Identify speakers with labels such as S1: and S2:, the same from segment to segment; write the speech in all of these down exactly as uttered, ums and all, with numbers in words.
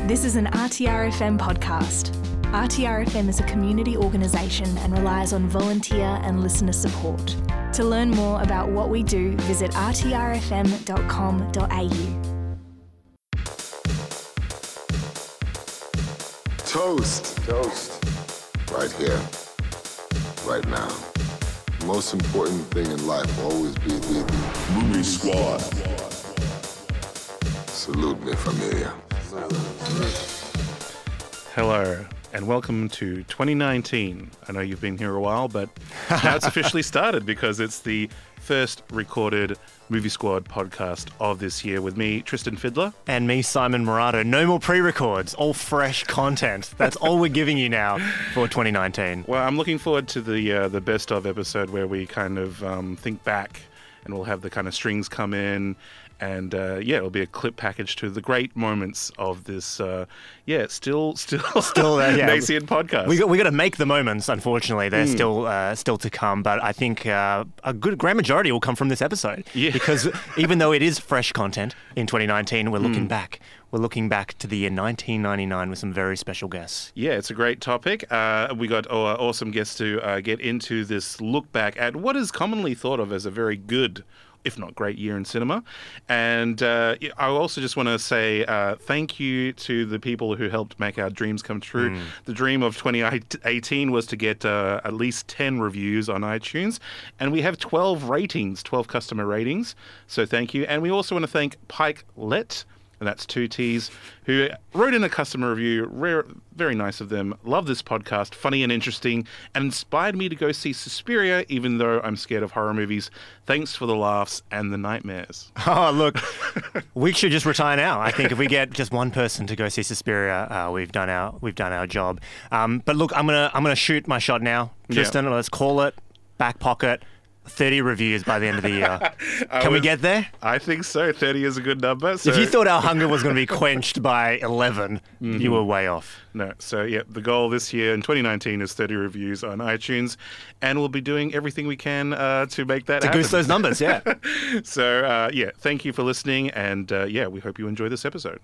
S1: This is an R T R F M podcast. R T R F M is a community organisation and relies on volunteer and listener support. To learn more about what we do, visit r t r f m dot com dot a u.
S2: Toast. Toast. Right here. Right now. The most important thing in life will always be the Movie Squad. Salute me, familia.
S3: Hello, and welcome to twenty nineteen. I know you've been here a while, but now it's officially started because it's the first recorded Movie Squad podcast of this year with me, Tristan Fiddler.
S4: And me, Simon Morato. No more pre-records, all fresh content. That's all we're giving you now for twenty nineteen.
S3: Well, I'm looking forward to the uh, the best of episode where we kind of um, think back and we'll have the kind of strings come in. And, uh, yeah, it'll be a clip package to the great moments of this, uh, yeah, still still,
S4: still uh, yeah.
S3: nascent podcast.
S4: We got, we got to make the moments, unfortunately. They're
S3: Mm.
S4: still uh, still to come. But I think uh, a good grand majority will come from this episode.
S3: Yeah.
S4: Because even though it is fresh content in twenty nineteen, we're looking
S3: Mm.
S4: back. We're looking back to the year nineteen ninety-nine with some very special guests.
S3: Yeah, it's a great topic. Uh, we got uh, awesome guests to uh, get into this look back at what is commonly thought of as a very good, if not great, year in cinema. And uh, I also just want to say uh, thank you to the people who helped make our dreams come true.
S4: Mm.
S3: The dream of twenty eighteen was to get uh, at least ten reviews on iTunes, and we have twelve ratings, twelve customer ratings. So thank you. And we also want to thank Pike Let, and that's two T's, who wrote in a customer review. Rare, very nice of them. Love this podcast, funny and interesting, and inspired me to go see Suspiria, even though I'm scared of horror movies. Thanks for the laughs and the nightmares.
S4: Oh, look, we should just retire now. I think if we get just one person to go see Suspiria, uh, we've done our we've done our job. Um, but look, I'm gonna I'm gonna shoot my shot now, Tristan.
S3: Yeah.
S4: Let's call it back pocket. thirty reviews by the end of the year. Can
S3: was,
S4: we get there?
S3: I think so. thirty is a good number. So.
S4: If you thought our hunger was going to be quenched by eleven,
S3: Mm-hmm.
S4: you were way off.
S3: No. So, yeah, the goal this year in twenty nineteen is thirty reviews on iTunes, and we'll be doing everything we can uh, to make that
S4: To
S3: happen.
S4: goose those numbers, yeah.
S3: So, uh, yeah, thank you for listening, and, uh, yeah, we hope you enjoy this episode.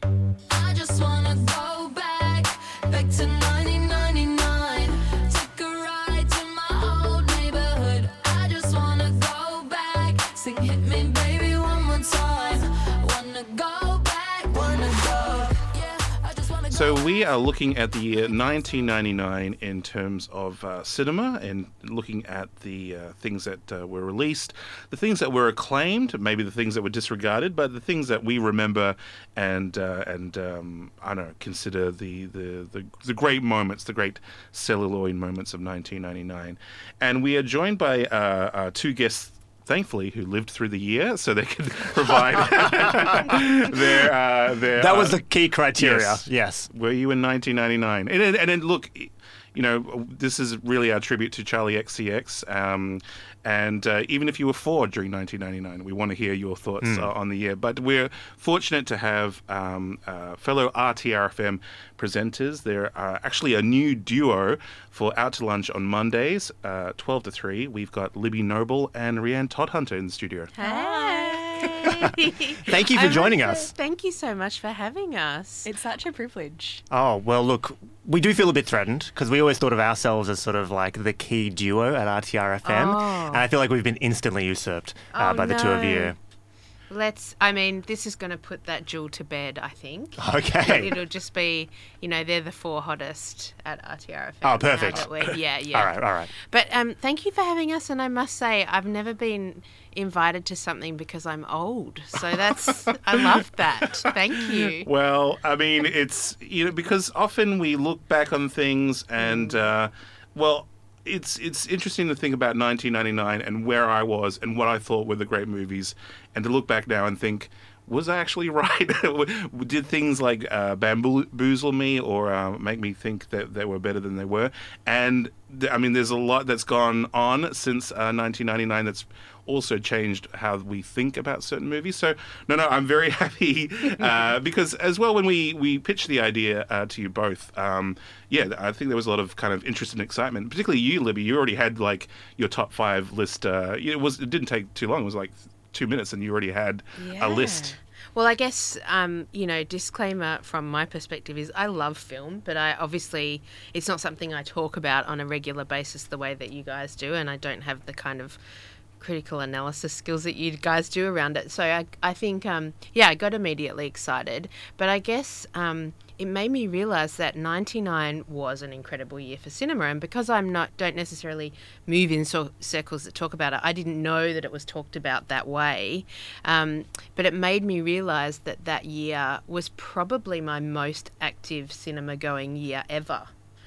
S5: I just wanna go back, back to nineteen ninety-nine. Take a ride to my old neighborhood. I just wanna go back, sing hit me baby one more time. Wanna go back, wanna go. Yeah, I just wanna go.
S3: So we are looking at the year nineteen ninety-nine in terms of uh, cinema and looking at the uh, things that uh, were released, the things that were acclaimed, maybe the things that were disregarded, but the things that we remember and uh, and um, I don't know, consider the, the, the, the great moments, the great celluloid moments of nineteen ninety-nine. And we are joined by uh, uh, two guests, thankfully, who lived through the year, so they could provide their, uh, their...
S4: That was
S3: uh,
S4: the key criteria,
S3: yes.
S4: yes.
S3: Were you in nineteen ninety-nine? And and, and then look, you know, this is really our tribute to Charlie X C X. Um, and uh, even if you were four during nineteen ninety-nine, we want to hear your thoughts
S4: Mm.
S3: uh, on the year. But we're fortunate to have um, uh, fellow R T R F M presenters. They're uh, actually a new duo for Out to Lunch on Mondays, uh, twelve to three. We've got Libby Noble and Rianne Toddhunter in the studio.
S6: Hey.
S4: Thank you for
S6: I
S4: joining
S6: want to-
S4: us.
S6: Thank you so much for having us.
S1: It's such a privilege.
S4: Oh, well, look, we do feel a bit threatened because we always thought of ourselves as sort of like the key duo at R T R F M.
S6: Oh.
S4: And I feel like we've been instantly usurped uh,
S6: Oh,
S4: by the two of
S6: no.
S4: you.
S6: Let's, I mean, this is going to put that jewel to bed, I think.
S4: Okay.
S6: It'll just be, you know, they're the four hottest at R T R F M.
S4: Oh,
S6: now
S4: perfect.
S6: that we're- Yeah, yeah.
S4: All right, all right.
S6: But um, thank you for having us. And I must say, I've never been invited to something because I'm old. So that's, I love that. Thank you.
S3: Well, I mean, it's, you know, because often we look back on things and, uh, well, it's it's interesting to think about nineteen ninety-nine and where I was and what I thought were the great movies, and to look back now and think, was I actually right? Did things like uh, bamboozle me or uh, make me think that they were better than they were? And, th- I mean, there's a lot that's gone on since uh, nineteen ninety-nine that's also changed how we think about certain movies. So, no, no, I'm very happy uh, because as well, when we, we pitched the idea uh, to you both, um, yeah, I think there was a lot of kind of interest and excitement, particularly you, Libby. You already had like your top five list. Uh, it was it didn't take too long. It was like two minutes and you already had
S6: Yeah.
S3: a list.
S6: Well, I guess, um, you know, disclaimer from my perspective is I love film, but I obviously, it's not something I talk about on a regular basis the way that you guys do, and I don't have the kind of critical analysis skills that you guys do around it. So I, I think, um, yeah, I got immediately excited, but I guess um, it made me realise that ninety-nine was an incredible year for cinema, and because I'm not don't necessarily move in so- circles that talk about it, I didn't know that it was talked about that way. Um, but it made me realise that that year was probably my most active cinema-going year ever.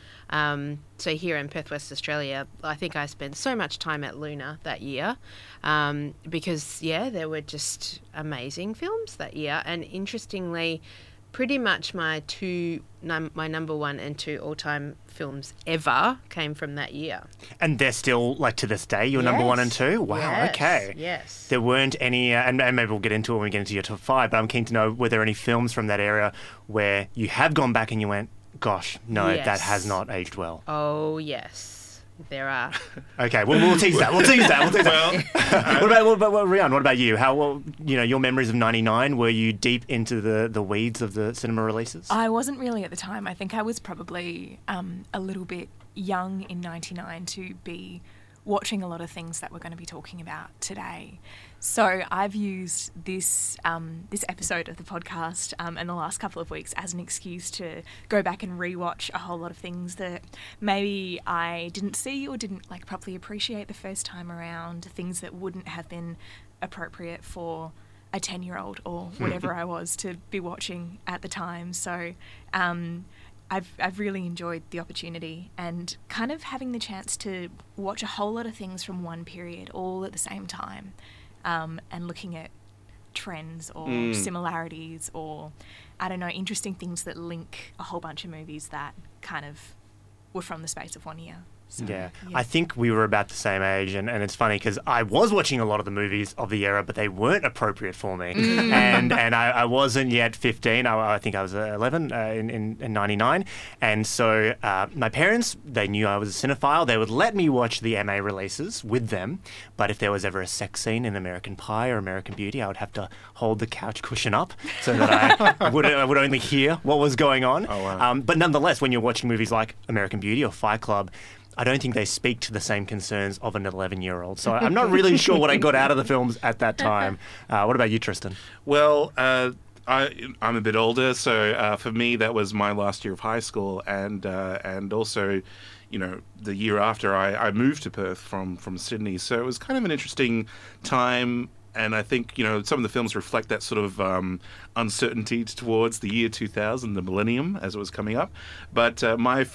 S6: Um, so here in Perth, West Australia, I think I spent so much time at Luna that year um, because, yeah, there were just amazing films that year. And interestingly, pretty much my two, num- my number one and two all-time films ever came from that year.
S4: And they're still, like, to this day, your number one and
S6: Yes.
S4: two? Wow,
S6: Yes.
S4: okay.
S6: Yes.
S4: There weren't any, uh, and, and maybe we'll get into it when we get into your top five, but I'm keen to know, were there any films from that era where you have gone back and you went, gosh, no, that
S6: Yes.
S4: has not aged well?
S6: Oh, yes, there are.
S4: Okay, well, we'll tease that. We'll tease that. We'll tease that. what about, what about what, Rian? What about you? How, well, you know, your memories of ninety-nine? Were you deep into the, the weeds of the cinema releases?
S1: Uh,
S7: I wasn't really at the time. I think I was probably um, a little bit young in ninety-nine to be watching a lot of things that we're going to be talking about today. So I've used this um, this episode of the podcast um, in the last couple of weeks as an excuse to go back and rewatch a whole lot of things that maybe I didn't see or didn't like properly appreciate the first time around, things that wouldn't have been appropriate for a ten-year-old or whatever I was to be watching at the time. So um, I've I've really enjoyed the opportunity and kind of having the chance to watch a whole lot of things from one period all at the same time, um, and looking at trends or
S3: Mm.
S7: similarities or, I don't know, interesting things that link a whole bunch of movies that kind of were from the space of one year. So,
S4: Yeah. I think we were about the same age, and, and it's funny because I was watching a lot of the movies of the era, but they weren't appropriate for me, and and I, I wasn't yet fifteen. I, I think I was uh, eleven uh, in, in in ninety-nine, and so uh, my parents, they knew I was a cinephile. They would let me watch the M A releases with them, but if there was ever a sex scene in American Pie or American Beauty, I would have to hold the couch cushion up so that I would I would only hear what was going on.
S3: Oh, wow.
S4: Um, but nonetheless, when you're watching movies like American Beauty or Fight Club, I don't think they speak to the same concerns of an eleven-year-old. So I'm not really sure what I got out of the films at that time. Uh, what about you, Tristan?
S3: Well, uh, I, I'm a bit older, so uh, for me that was my last year of high school, and uh, and also, you know, the year after I, I moved to Perth from from Sydney. So it was kind of an interesting time. And I think, you know, some of the films reflect that sort of um, uncertainty towards the year two thousand, the millennium, as it was coming up. But uh, my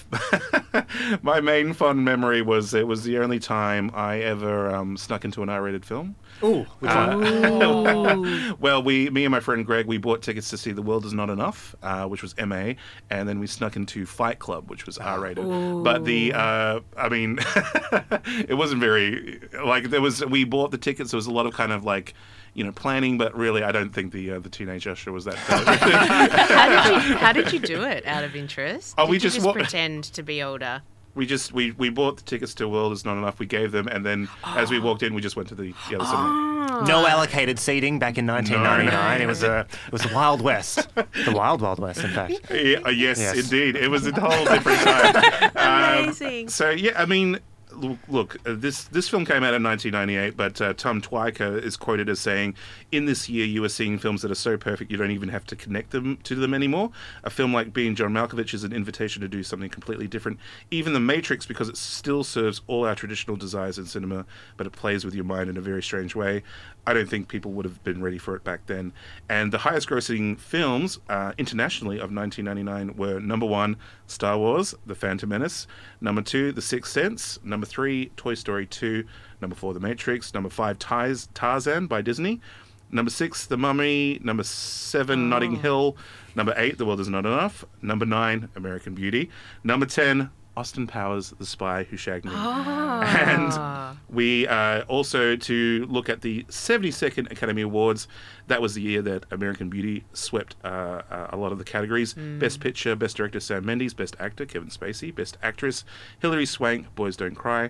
S3: my main fond memory was it was the only time I ever um, snuck into an R-rated film.
S4: Ooh, which one?
S6: Ooh.
S3: Well, we, me and my friend Greg, we bought tickets to see The World Is Not Enough, uh, which was M A, and then we snuck into Fight Club, which was R-rated. But the, uh, I mean, it wasn't very, like, there was, we bought the tickets, there was a lot of kind of, like, you know, planning, but really, I don't think the uh, the teenage usher was that.
S6: how, did you, how did you do it out of interest?
S3: Oh,
S6: did
S3: we
S6: you
S3: just
S6: just
S3: wa-
S6: pretend to be older?
S3: we just, we, we bought the tickets to World Is Not Enough, we gave them, and then as we walked in, we just went to the, the other cinema.
S4: No allocated seating back in nineteen ninety-nine.
S3: No.
S4: It was a it was the Wild West, the Wild Wild West, in fact.
S3: Yeah, uh, yes,
S4: Yes.
S3: indeed. It was a whole different time. Um,
S6: Amazing.
S3: So yeah, I mean, look, look uh, this this film came out in nineteen ninety-eight, but uh, Tom Twyker is quoted as saying, "In this year, you are seeing films that are so perfect you don't even have to connect them to them anymore. A film like Being John Malkovich is an invitation to do something completely different. Even The Matrix, because it still serves all our traditional desires in cinema, but it plays with your mind in a very strange way. I don't think people would have been ready for it back then." And the highest-grossing films uh, internationally of nineteen ninety-nine were number one, Star Wars: The Phantom Menace; number two, The Sixth Sense; number three, Toy Story two; number four, The Matrix; number five, Tars- Tarzan by Disney; number six, The Mummy; number seven, Notting Hill; number eight, The World Is Not Enough; number nine, American Beauty; number ten, Austin Powers, The Spy Who Shagged Me. And we uh, also, to look at the seventy-second Academy Awards, that was the year that American Beauty swept uh, uh, a lot of the categories. Best Picture, Best Director Sam Mendes; Best Actor Kevin Spacey; Best Actress Hilary Swank, Boys Don't Cry;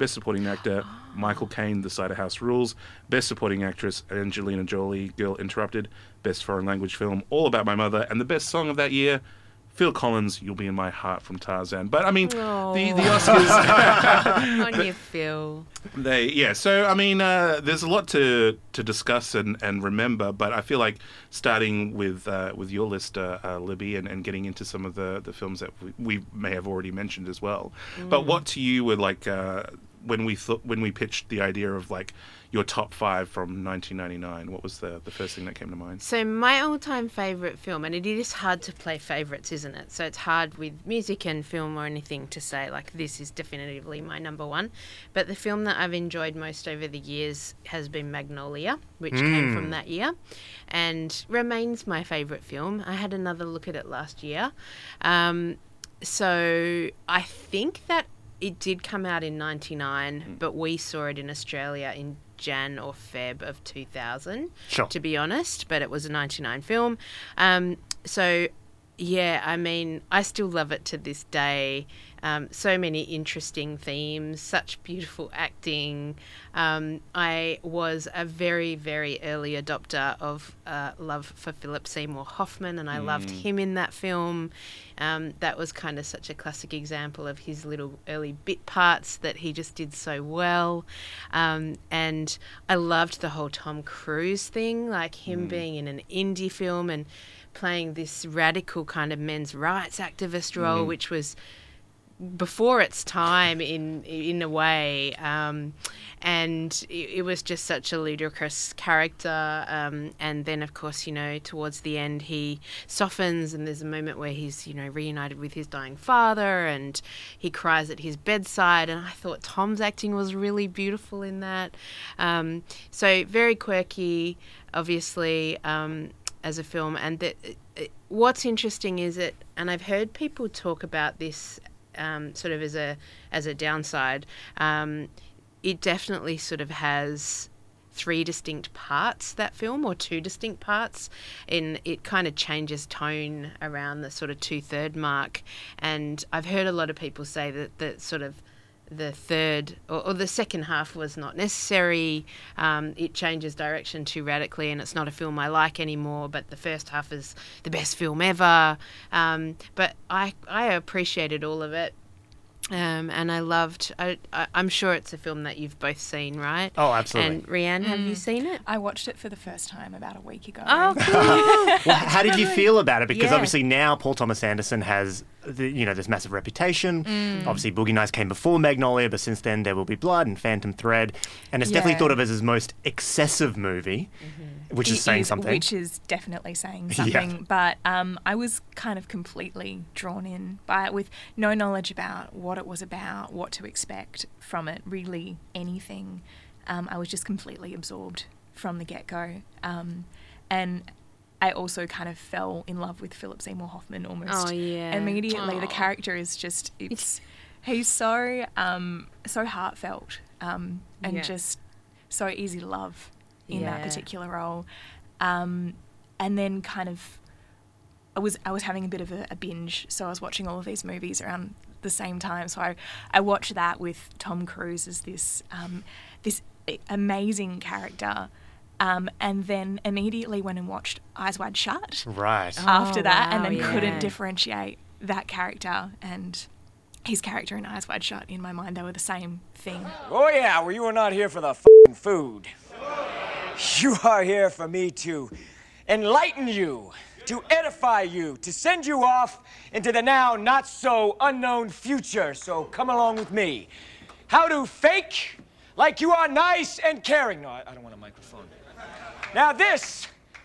S3: Best Supporting Actor, Michael Caine, The Cider House Rules. Best Supporting Actress, Angelina Jolie, Girl Interrupted. Best Foreign Language Film, All About My Mother. And the best song of that year, Phil Collins, You'll Be in My Heart from Tarzan. But, I mean,
S6: Oh.
S3: the, the Oscars...
S6: On you, Phil.
S3: They yeah, so I mean, uh, there's a lot to to discuss and, and remember, but I feel like starting with uh, with your list, uh, uh, Libby, and, and getting into some of the, the films that we, we may have already mentioned as well.
S6: Mm.
S3: But what to you were like uh, when we thought when we pitched the idea of like your top five from nineteen ninety-nine? What was the, the first thing that came to mind?
S6: So my all-time favourite film, and it is hard to play favourites, isn't it? So it's hard with music and film or anything to say, like, this is definitively my number one. But the film that I've enjoyed most over the years has been Magnolia, which came from that year, and remains my favourite film. I had another look at it last year. Um, so I think that it did come out in ninety-nine, but we saw it in Australia in Jan or Feb of two thousand,
S4: Sure.
S6: to be honest, but it was a ninety-nine film. Um, so, yeah, I mean, I still love it to this day. Um, so many interesting themes, such beautiful acting. Um, I was a very, very early adopter of uh, love for Philip Seymour Hoffman, and I loved him in that film. Um, that was kind of such a classic example of his little early bit parts that he just did so well. Um, and I loved the whole Tom Cruise thing, like him being in an indie film and playing this radical kind of men's rights activist role, which was before its time in in a way, um, and it, it was just such a ludicrous character. Um, and then, of course, you know, towards the end, he softens, and there's a moment where he's, you know, reunited with his dying father, and he cries at his bedside. And I thought Tom's acting was really beautiful in that. Um, so very quirky, obviously, um, as a film. And the, it, what's interesting is it, and I've heard people talk about this. Um, sort of as a as a downside, um, it definitely sort of has three distinct parts, that film, or two distinct parts, and it kind of changes tone around the sort of two-third mark. And I've heard a lot of people say that that sort of the third or, or the second half was not necessary. Um, it changes direction too radically, and it's not a film I like anymore. But the first half is the best film ever. Um, but I I appreciated all of it. Um, and I loved, I, I, I'm sure it's a film that you've both seen, right?
S4: Oh, absolutely.
S6: And Rianne, have you seen it?
S7: I watched it for the first time about a week ago.
S6: Oh, cool.
S4: Well, how did you feel about it? Because
S6: Yeah.
S4: obviously now Paul Thomas Anderson has, the, you know, this massive reputation.
S6: Mm.
S4: Obviously, Boogie Nights came before Magnolia, but since then There Will Be Blood and Phantom Thread, and it's definitely
S7: Yeah.
S4: thought of as his most excessive movie, which is
S7: It
S4: saying
S7: is-
S4: something.
S7: Which is definitely saying
S4: Yeah.
S7: something. But um, I was kind of completely drawn in by it with no knowledge about what it was about, what to expect from it, really anything. Um, I was just completely absorbed from the get-go. Um, and I also kind of fell in love with Philip Seymour Hoffman almost
S6: Oh, yeah.
S7: immediately. The
S6: Aw.
S7: character is just, it's, he's so, um, so heartfelt um, and
S6: Yeah.
S7: just so easy to love in that
S6: Yeah.
S7: particular role. Um, and then kind of, I was I was having a bit of a, a binge, so I was watching all of these movies around the same time. So I, I watched that with Tom Cruise as this um, this amazing character, um, and then immediately went and watched Eyes Wide Shut
S4: Right.
S7: after
S6: Oh,
S7: that, and
S6: wow,
S7: then
S6: yeah.
S7: couldn't differentiate that character and his character in Eyes Wide Shut. In my mind, they were the same thing.
S8: Oh yeah, well you are not here for the f***ing food. You are here for me to enlighten you, to edify you, to send you off into the now not so unknown future. So come along with me. How to fake like you are nice and caring. No, I, I don't want a microphone. Now this,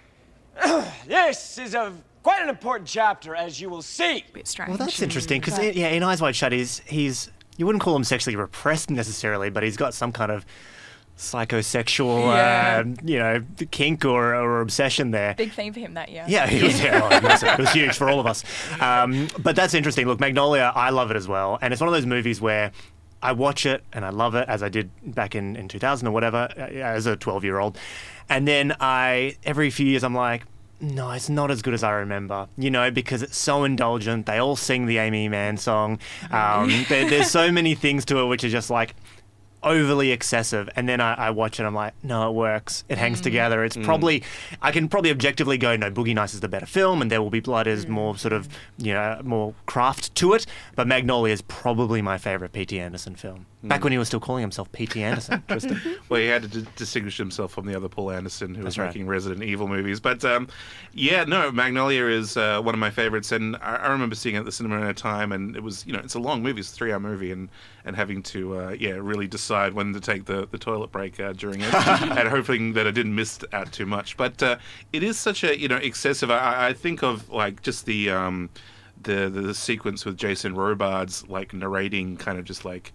S8: this is a quite an important chapter, as you will see.
S7: Bit strange.
S4: Well, that's interesting because
S7: But-
S4: yeah, in Eyes Wide Shut, he's he's you wouldn't call him sexually repressed necessarily, but he's got some kind of psychosexual,
S7: Yeah.
S4: uh, you know, kink or, or obsession there.
S7: Big theme for him that year.
S4: Yeah, he was, yeah, oh, massive. It was huge for all of us. Um, but that's interesting. Look, Magnolia, I love it as well, and it's one of those movies where I watch it and I love it, as I did back in, in two thousand or whatever, uh, as a twelve-year-old, and then I every few years I'm like, no, it's not as good as I remember, you know, because it's so indulgent. They all sing the Amy Mann song. Um, there, there's so many things to it which are just like, overly excessive, and then I, I watch it, I'm like, no, it works. It hangs together. It's probably, I can probably objectively go, no, Boogie Nights is the better film, and There Will Be Blood is more sort of, you know, more craft to it, but Magnolia is probably my favourite P T Anderson film. Back when he was still calling himself P T Anderson, Tristan.
S3: Well, he had to d- distinguish himself from the other Paul Anderson who was
S4: That's right.
S3: making Resident Evil movies. But um, yeah, no, Magnolia is uh, one of my favorites, and I, I remember seeing it at the cinema at a time, and it was, you know, it's a long movie, it's a three-hour movie, and, and having to, uh, yeah, really decide when to take the, the toilet break uh, during it, and hoping that I didn't miss out too much. But uh, it is such a, you know, excessive. I, I think of like just the, um, the the the sequence with Jason Robards like narrating, kind of just like.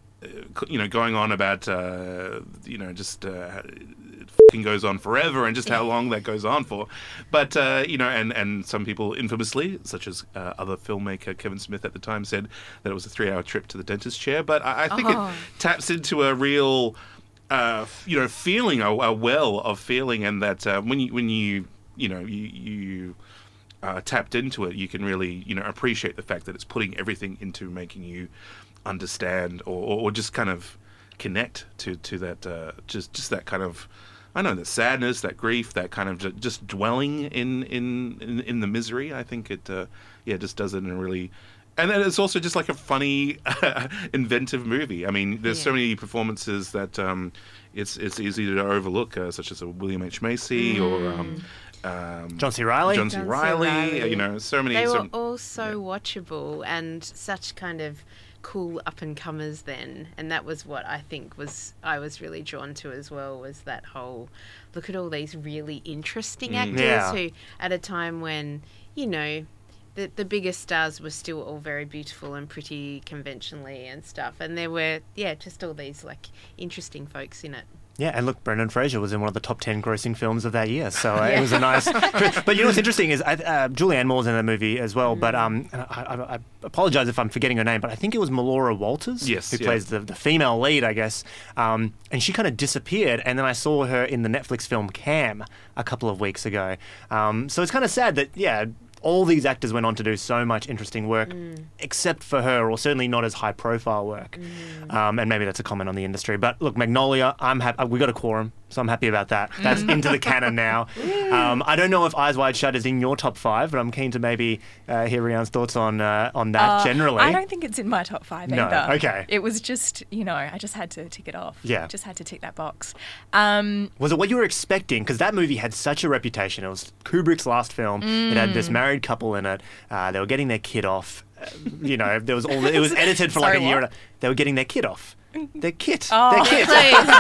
S3: Uh, you know, going on about, uh, you know, just uh, it fucking goes on forever and just how long that goes on for. But, uh, you know, and, and some people infamously, such as uh, other filmmaker Kevin Smith at the time, said that it was a three-hour trip to the dentist chair. But I, I think
S6: Oh.
S3: it taps into a real, uh, f- you know, feeling, a, a well of feeling, and that uh, when you, when you, you know, you... you Uh, tapped into it, you can really, you know, appreciate the fact that it's putting everything into making you understand or, or just kind of connect to to that uh, just just that kind of, I don't know, that sadness, that grief, that kind of ju- just dwelling in in, in in the misery. I think it uh, yeah just does it in a really. And then it's also just like a funny, inventive movie. I mean, there's so
S6: Yeah.
S3: many performances that um, it's it's easy to overlook, uh, such as a William H. Macy or um, um,
S4: John C. Reilly.
S3: John C.
S6: John C.
S3: Riley.
S6: Reilly.
S3: You know, so many.
S6: They
S3: so,
S6: were all so watchable and such kind of cool up and comers then, and that was what I think was I was really drawn to as well, was that whole look at all these really interesting actors
S4: Yeah.
S6: who at a time when, you know, the the biggest stars were still all very beautiful and pretty conventionally and stuff, and there were yeah just all these like interesting folks in it.
S4: Yeah, and look, Brendan Fraser was in one of the top ten grossing films of that year, so uh, it was a nice. But you know what's interesting is I, uh, Julianne Moore's in that movie as well. But um, I, I, I apologize if I'm forgetting her name, but I think it was Melora Walters,
S3: Yes,
S4: who
S3: yeah.
S4: plays the, the female lead, I guess. Um, and she kind of disappeared, and then I saw her in the Netflix film Cam a couple of weeks ago. Um, so it's kind of sad that yeah. All these actors went on to do so much interesting work, except for her, or certainly not as high profile work. Um, and maybe that's a comment on the industry. But look, Magnolia, I'm happy. We got a quorum, so I'm happy about that. That's into the canon now. Um, I don't know if Eyes Wide Shut is in your top five, but I'm keen to maybe uh, hear Rianne's thoughts on uh, on that
S7: Uh,
S4: generally.
S7: I don't think it's in my top five
S4: No,
S7: either.
S4: okay.
S7: It was just, you know, I just had to tick it off.
S4: Yeah.
S7: Just had to tick that box. Um,
S4: Was it what you were expecting? Because that movie had such a reputation. It was Kubrick's last film. It had this married couple in it. Uh, they were getting their kid off. Uh, you know, there was all. It was edited for like
S7: Sorry,
S4: a year.
S7: what?
S4: And a, they were getting their kid off. Their kit.
S7: Oh.
S4: Their kit.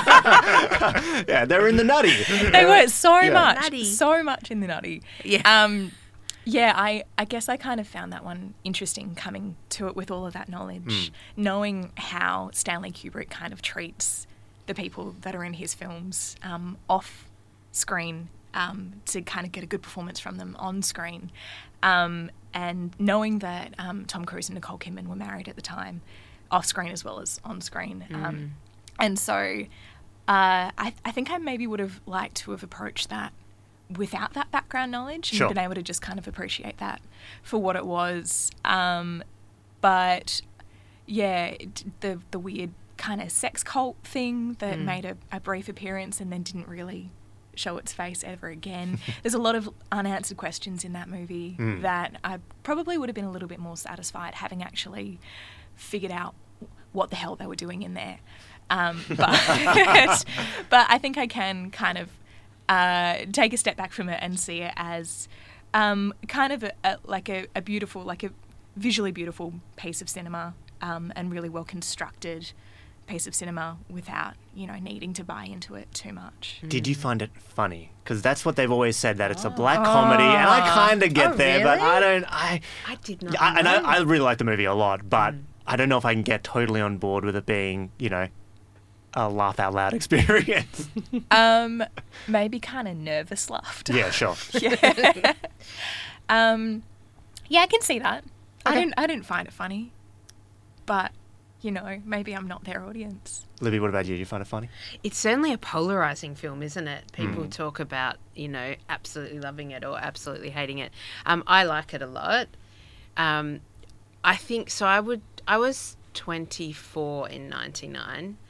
S6: Please.
S4: Yeah, they were in the nutty.
S7: they were so
S4: Yeah.
S7: much,
S6: Nutty.
S7: so much in the nutty.
S6: Yeah.
S7: Um, yeah, I, I guess I kind of found that one interesting coming to it with all of that knowledge, knowing how Stanley Kubrick kind of treats the people that are in his films um, off screen um, to kind of get a good performance from them on screen. Um, and knowing that um, Tom Cruise and Nicole Kidman were married at the time, off screen as well as on screen. Um, and so uh, I, I think I maybe would have liked to have approached that without that background knowledge
S4: Sure.
S7: and been able to just kind of appreciate that for what it was. Um, but yeah, it- the the weird kind of sex cult thing that made a, a brief appearance and then didn't really show its face ever again. There's a lot of unanswered questions in that movie that I probably would have been a little bit more satisfied having actually figured out what the hell they were doing in there. Um, but, but I think I can kind of uh, take a step back from it and see it as um, kind of a, a, like a, a beautiful, like a visually beautiful piece of cinema um, and really well constructed piece of cinema without, you know, needing to buy into it too much.
S4: Did you find it funny? Because that's what they've always said, that it's a black comedy, and I kind of get
S6: Oh,
S4: there, but
S6: really?
S4: I don't. I
S6: I did not
S4: I, and
S6: know.
S4: I, I really like the movie a lot, but I don't know if I can get totally on board with it being, you know, a laugh out loud experience.
S7: Um, maybe kind of nervous laughed.
S4: Yeah, sure.
S7: yeah. um, yeah, I can see that. I didn't. I didn't find it funny, but you know, maybe I'm not their audience.
S4: Libby, what about you? Do you find it funny?
S6: It's certainly a polarizing film, isn't it? People talk about, you know, absolutely loving it or absolutely hating it. Um, I like it a lot. Um, I think so. I would. I was twenty-four in ninety-nine,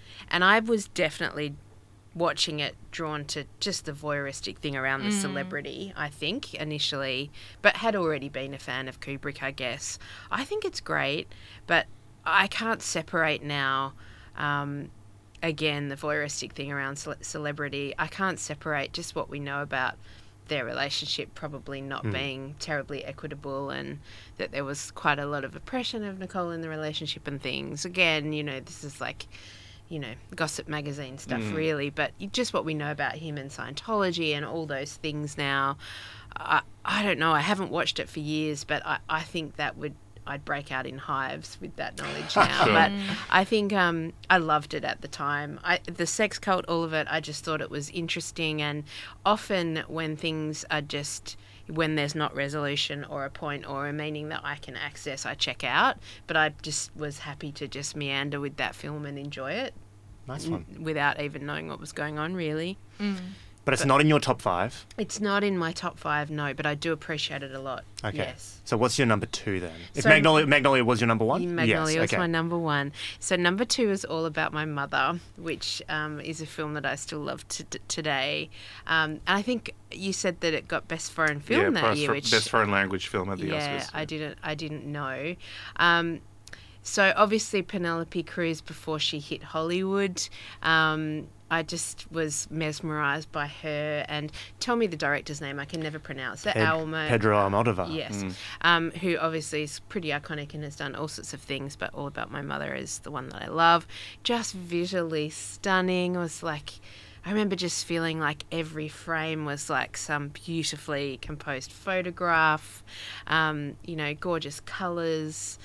S6: and I was definitely watching it drawn to just the voyeuristic thing around the celebrity, I think, initially, but had already been a fan of Kubrick, I guess. I think it's great, but I can't separate now, um, again, the voyeuristic thing around ce- celebrity. I can't separate just what we know about their relationship probably not mm. being terribly equitable, and that there was quite a lot of oppression of Nicole in the relationship and things. Again, you know, this is like, you know, gossip magazine stuff, mm. really, but just what we know about him and Scientology and all those things now. I, I don't know. I haven't watched it for years, but I, I think that would, I'd break out in hives with that knowledge now.
S3: Sure.
S6: But I think um, I loved it at the time. I, the sex cult, all of it, I just thought it was interesting. And often when things are just, when there's not resolution or a point or a meaning that I can access, I check out. But I just was happy to just meander with that film and enjoy it.
S4: Nice one.
S6: N- without even knowing what was going on, really.
S7: Mm.
S4: But it's but not in your top five?
S6: It's not in my top five, no, but I do appreciate it a lot.
S4: Okay.
S6: Yes.
S4: So what's your number two then? If
S6: So-
S4: Magnolia, Magnolia was your number one?
S6: Magnolia
S4: yes.
S6: was
S4: okay.
S6: my number one. So number two is All About My Mother, which um, is a film that I still love t- t- today. Um, and I think you said that it got Best Foreign Film
S3: yeah,
S6: that
S3: best,
S6: year.
S3: for,
S6: Which,
S3: best foreign language film at the
S6: yeah,
S3: Oscars.
S6: I didn't, I didn't know. Um, so obviously Penelope Cruz before she hit Hollywood. Um, I just was mesmerised by her. And tell me the director's name. I can never pronounce it.
S4: Ped-
S6: Almo-
S4: Pedro Almodovar.
S6: Yes.
S3: Mm.
S6: Um, who obviously is pretty iconic and has done all sorts of things, but All About My Mother is the one that I love. Just visually stunning. It was like, I remember just feeling like every frame was like some beautifully composed photograph, um, you know, gorgeous colours.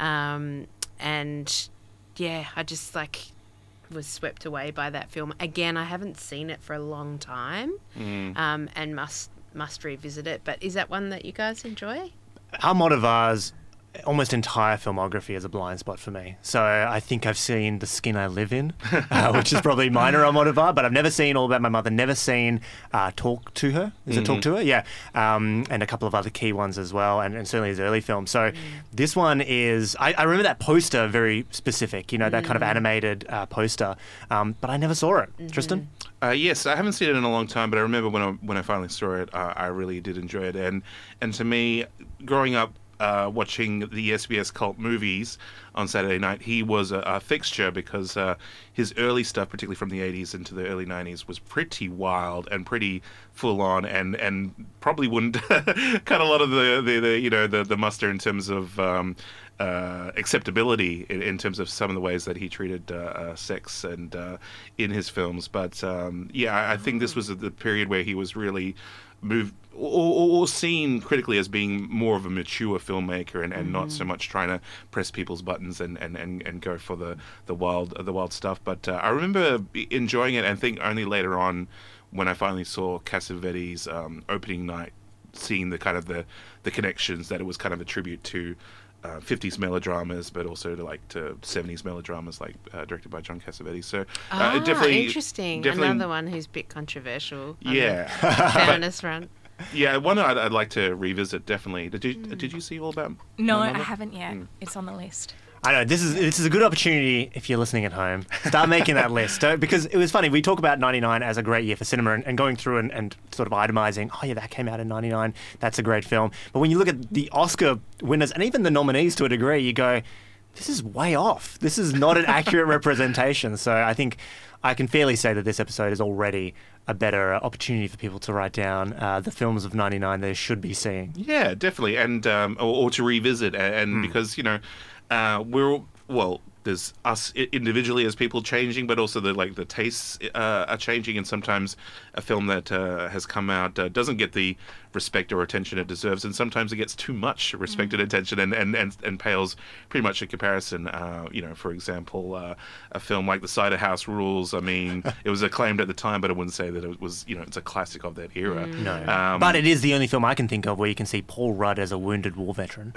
S6: Um, and yeah, I just like was swept away by that film. Again, I haven't seen it for a long time,
S3: Mm.
S6: um, and must must revisit it. But is that one that you guys enjoy?
S4: Almodovar's almost entire filmography is a blind spot for me. So I think I've seen The Skin I Live In, uh, which is probably minor Almodovar, but I've never seen All About My Mother, never seen uh, Talk to Her. Is
S3: Mm-hmm.
S4: it Talk to Her? Yeah. Um, and a couple of other key ones as well, and, and certainly his early films. So mm. this one is, I, I remember that poster very specific, you know, that mm. kind of animated uh, poster, um, but I never saw it. Mm-hmm. Tristan?
S3: Uh, yes, I haven't seen it in a long time, but I remember when I, when I finally saw it, uh, I really did enjoy it. And, and to me, growing up, Uh, watching the S B S cult movies on Saturday night, he was a, a fixture because uh, his early stuff, particularly from the eighties into the early nineties, was pretty wild and pretty full on, and, and probably wouldn't cut a lot of the, the, the you know the, the muster in terms of um, uh, acceptability in, in terms of some of the ways that he treated uh, uh, sex and uh, in his films. But um, yeah, I, I think this was the period where he was really moved or, or seen critically as being more of a mature filmmaker and, and mm-hmm. not so much trying to press people's buttons and, and, and, and go for the, the wild the wild stuff. But uh, I remember enjoying it, and think only later on when I finally saw Cassavetes' um, opening night, seeing the kind of the, the connections that it was kind of a tribute to Uh, fifties melodramas, but also to like to seventies melodramas, like uh, directed by John Cassavetes. So uh,
S6: ah,
S3: it definitely
S6: interesting.
S3: definitely,
S6: Another one who's a bit controversial. On
S3: Yeah,
S6: the feminist front.
S3: Yeah, one I'd, I'd like to revisit definitely. Did you
S6: Mm.
S3: did you see All About?
S7: No,
S3: My
S7: I
S3: Mother?
S7: haven't yet.
S3: Mm.
S7: It's on the list.
S4: I know this is this is a good opportunity if you're listening at home. Start making that list. Don't, because it was funny. We talk about ninety-nine as a great year for cinema, and, and going through and, and sort of itemizing. Oh yeah, that came out in ninety-nine. That's a great film. But when you look at the Oscar winners and even the nominees to a degree, you go, this is way off. This is not an accurate representation. So I think I can fairly say that this episode is already a better opportunity for people to write down uh, the films of ninety-nine they should be seeing.
S3: Yeah, definitely, and um, or, or to revisit, and, and
S4: Mm.
S3: because you know uh, we're well. There's us i- individually as people changing, but also the like the tastes uh, are changing, and sometimes a film that uh, has come out uh, doesn't get the respect or attention it deserves, and sometimes it gets too much respect and attention, and, and, and, and pales pretty much in comparison. Uh, you know, for example, uh, a film like The Cider House Rules. I mean, it was acclaimed at the time, but I wouldn't say that it was. You know, it's a classic of that era.
S4: No,
S3: Um,
S4: but it is the only film I can think of where you can see Paul Rudd as a wounded war veteran.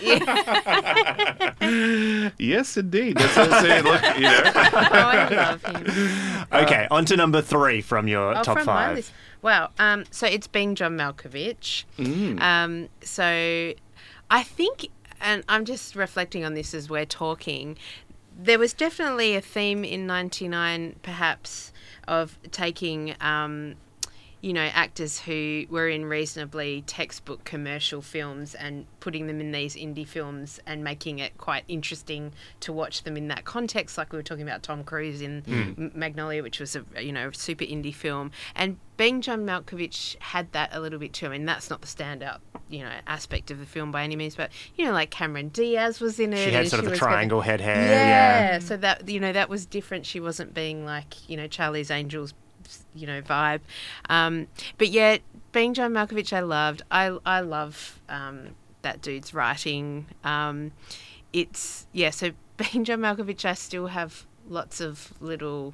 S3: Yes, indeed. That's what I'm saying. Look, you know.
S6: Oh, I love him.
S4: Okay, on to number three from your
S6: Oh,
S4: top
S6: from my
S4: five.
S6: list. Wow. Um, so it's being John Malkovich.
S3: Mm.
S6: Um, so I think, and I'm just reflecting on this as we're talking, there was definitely a theme in ninety-nine, perhaps, of taking, um, you know, actors who were in reasonably textbook commercial films and putting them in these indie films and making it quite interesting to watch them in that context. Like we were talking about Tom Cruise in mm. Magnolia, which was a, you know, super indie film. And Being John Malkovich had that a little bit too. I mean, that's not the standout, you know, aspect of the film by any means, but, you know, like Cameron Diaz was in it.
S4: She had
S6: and
S4: sort
S6: she
S4: of the
S6: was
S4: triangle head hair.
S6: Yeah,
S4: Yeah.
S6: so that, you know, that was different. She wasn't being like, you know, Charlie's Angels, you know, vibe. Um, but yeah, Being John Malkovich I loved. I, I love um, that dude's writing. Um, it's, yeah, so Being John Malkovich I still have lots of little,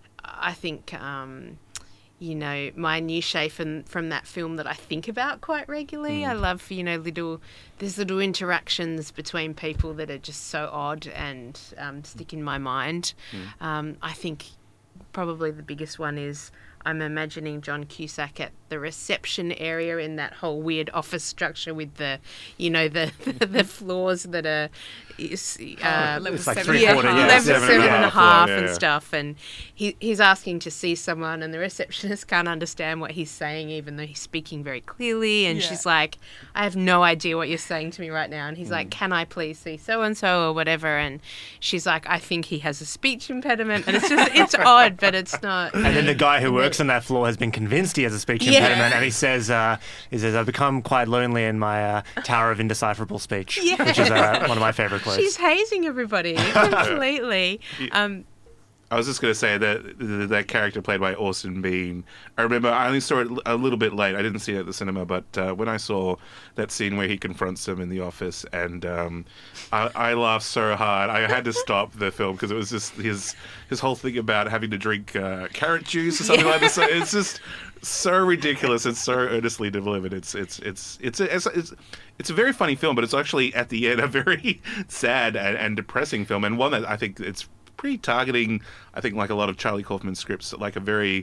S6: I think... Um, you know, minutiae from, from that film that I think about quite regularly. Mm. I love, you know, little, there's little interactions between people that are just so odd and um, stick in my mind. Mm. Um, I think probably the biggest one is I'm imagining John Cusack at the reception area in that whole weird office structure with the, you know, the the, the floors that are is, uh,
S7: level
S4: it's like
S7: seven
S4: three
S7: and a
S4: quarter,
S7: half.
S4: yeah,
S6: level
S3: seven
S6: seven,
S3: and a
S6: and a
S3: half,
S6: half
S3: yeah,
S6: and
S3: yeah.
S6: stuff, and he he's asking to see someone, and the receptionist can't understand what he's saying, even though he's speaking very clearly, and
S7: Yeah.
S6: she's like, "I have no idea what you're saying to me right now," and he's like, "Can I please see so and so or whatever?" And she's like, "I think he has a speech impediment," and it's just it's odd, but it's not.
S4: And then the guy who works on that floor has been convinced he has a speech
S6: Yeah.
S4: impediment, and he says, uh, "He says I've become quite lonely in my uh, tower of indecipherable speech,"
S6: Yeah.
S4: which is uh, one of my favourite quotes.
S6: She's hazing everybody completely. Um,
S3: I was just going to say that th- that character played by Orson Bean. I remember I only saw it a little bit late. I didn't see it at the cinema, but uh, when I saw that scene where he confronts him in the office, and um, I, I laughed so hard I had to stop the film because it was just his his whole thing about having to drink uh, carrot juice or something like this. It's just so ridiculous and so earnestly delivered. It's it's it's it's a, it's, it's it's a very funny film, but it's actually at the end a very sad and, and depressing film, and one that I think it's pretty targeting, I think, like a lot of Charlie Kaufman scripts, like a very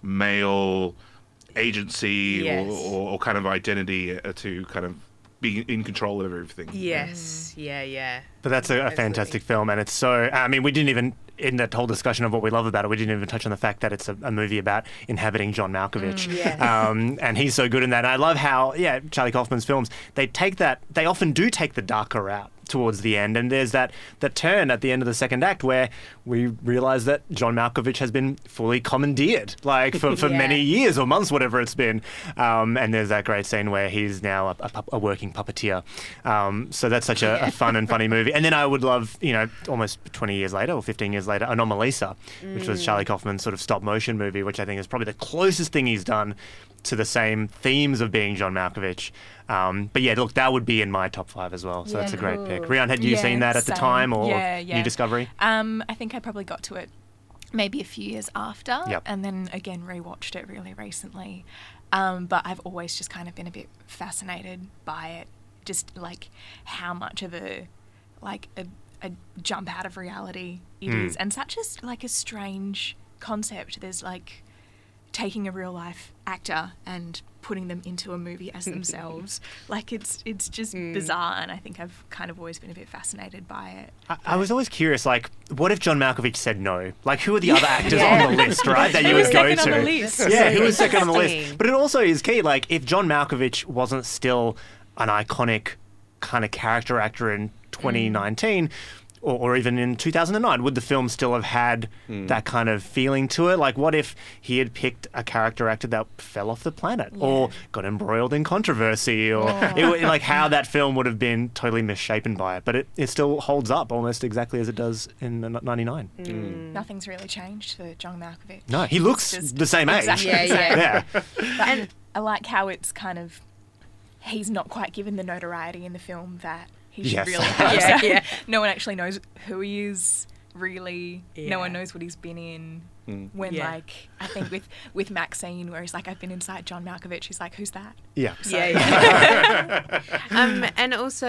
S3: male agency
S6: Yes.
S3: or, or, or kind of identity uh, to kind of be in control of everything.
S6: yes, yeah, yeah.
S4: But that's a, a fantastic film, and it's so. I mean, we didn't even in that whole discussion of what we love about it. We didn't even touch on the fact that it's a, a movie about inhabiting John Malkovich,
S6: Mm, yes.
S4: um, and he's so good in that. And I love how, yeah, Charlie Kaufman's films, they take that. They often do take the darker route towards the end, and there's that that turn at the end of the second act where we realise that John Malkovich has been fully commandeered, like for, for
S6: Yeah.
S4: many years or months, whatever it's been. Um, and there's that great scene where he's now a, a, pu- a working puppeteer. Um, so that's such a, a fun and funny movie. And then I would love, you know, almost twenty years later or fifteen years later, Anomalisa, which was Charlie Kaufman's sort of stop motion movie, which I think is probably the closest thing he's done to the same themes of being John Malkovich. Um, but yeah, look, that would be in my top five as well. So that's a great pick. Rian, had you
S7: Yeah,
S4: seen that at the
S7: same.
S4: time or
S7: Yeah, yeah.
S4: new discovery?
S7: Um, I think I probably got to it maybe a few years after,
S4: Yep.
S7: and then again rewatched it really recently. Um, but I've always just kind of been a bit fascinated by it, just like how much of a like a, a jump out of reality it is, and such a s- like a strange concept. There's like taking a real life actor and putting them into a movie as themselves. Like it's it's just bizarre, and I think I've kind of always been a bit fascinated by it.
S4: I, I was always curious, like, what if John Malkovich said no? Like, who are the other actors on the list, right, that you
S7: Who
S4: would
S7: was
S4: go
S7: second
S4: to?
S7: on the list?
S4: Yeah, who was second on the list?
S6: Interesting.
S4: But it also is key, like, if John Malkovich wasn't still an iconic kind of character actor in twenty nineteen, or, or even in two thousand nine, would the film still have had that kind of feeling to it? Like, what if he had picked a character actor that fell off the planet or got embroiled in controversy, or it, would- like how that film would have been totally misshapen by it? But it, it still holds up almost exactly as it does in ninety-nine.
S7: Nothing's really changed for John Malkovich.
S4: No, he
S7: It's
S4: looks
S7: just
S4: the same age.
S7: exactly
S6: Yeah,
S7: the same.
S6: yeah.
S4: Yeah.
S7: But and I like how it's kind of he's not quite given the notoriety in the film that he should
S4: Yes.
S7: really have.
S6: Yeah,
S7: So
S6: yeah.
S7: No one actually knows who he is really.
S6: Yeah.
S7: No one knows what he's been in. When
S6: Yeah.
S7: like I think with with Maxine, where he's like, I've been inside John Malkovich. He's like, who's that?
S4: Yeah.
S6: Yeah, yeah. um, and also,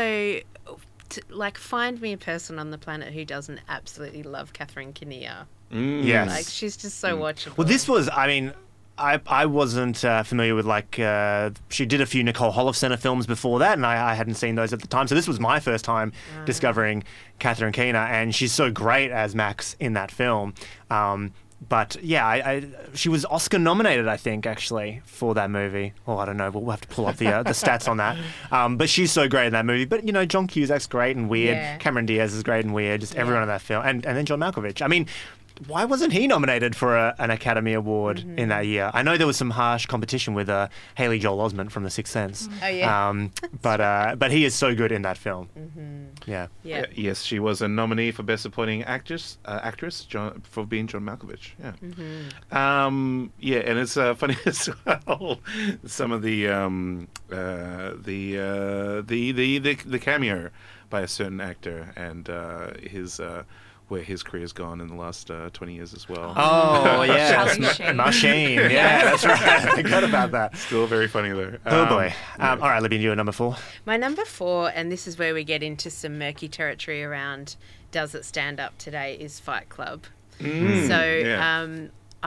S6: t- like, find me a person on the planet who doesn't absolutely love Catherine Kinnear.
S3: Mm.
S4: Yes.
S6: Like, she's just so watchable.
S4: Well, this was, I mean, I, I wasn't uh, familiar with, like, uh, she did a few Nicole Holofcener films before that, and I, I hadn't seen those at the time. So this was my first time uh. discovering Catherine Keener, and she's so great as Max in that film. Um, but yeah, I, I, she was Oscar nominated, I think, actually, for that movie. Oh, I don't know. We'll have to pull up the uh, the stats on that. Um, but she's so great in that movie. But, you know, John Cusack's great and weird.
S6: Yeah.
S4: Cameron Diaz is great and weird. Just
S6: Yeah.
S4: everyone in that film. And, and then John Malkovich. I mean, why wasn't he nominated for a, an Academy Award mm-hmm. in that year? I know there was some harsh competition with uh, Haley Joel Osment from The Sixth Sense.
S6: Oh, yeah.
S4: Um, but uh, but he is so good in that film.
S6: Mm-hmm.
S4: Yeah.
S6: Yeah.
S3: Uh, yes, she was a nominee for Best Supporting Actress, uh, actress John, for being John Malkovich. Yeah.
S6: Mm-hmm.
S3: Um, yeah, and it's uh, funny as well. Some of the um, uh, the, uh, the the the the cameo by a certain actor and uh, his. Uh, where his career's gone in the last uh, twenty years as well.
S4: Oh, yeah.
S7: Charlie Sheen.
S4: Machine. Yeah, that's right. I forgot about that.
S3: Still very funny, though.
S4: Oh,
S3: Um,
S4: boy.
S3: yeah.
S4: Um, all right, Libby, you're number four.
S6: My number four, and this is where we get into some murky territory around does it stand up today, is Fight Club.
S3: Mm,
S6: so
S3: yeah.
S6: um,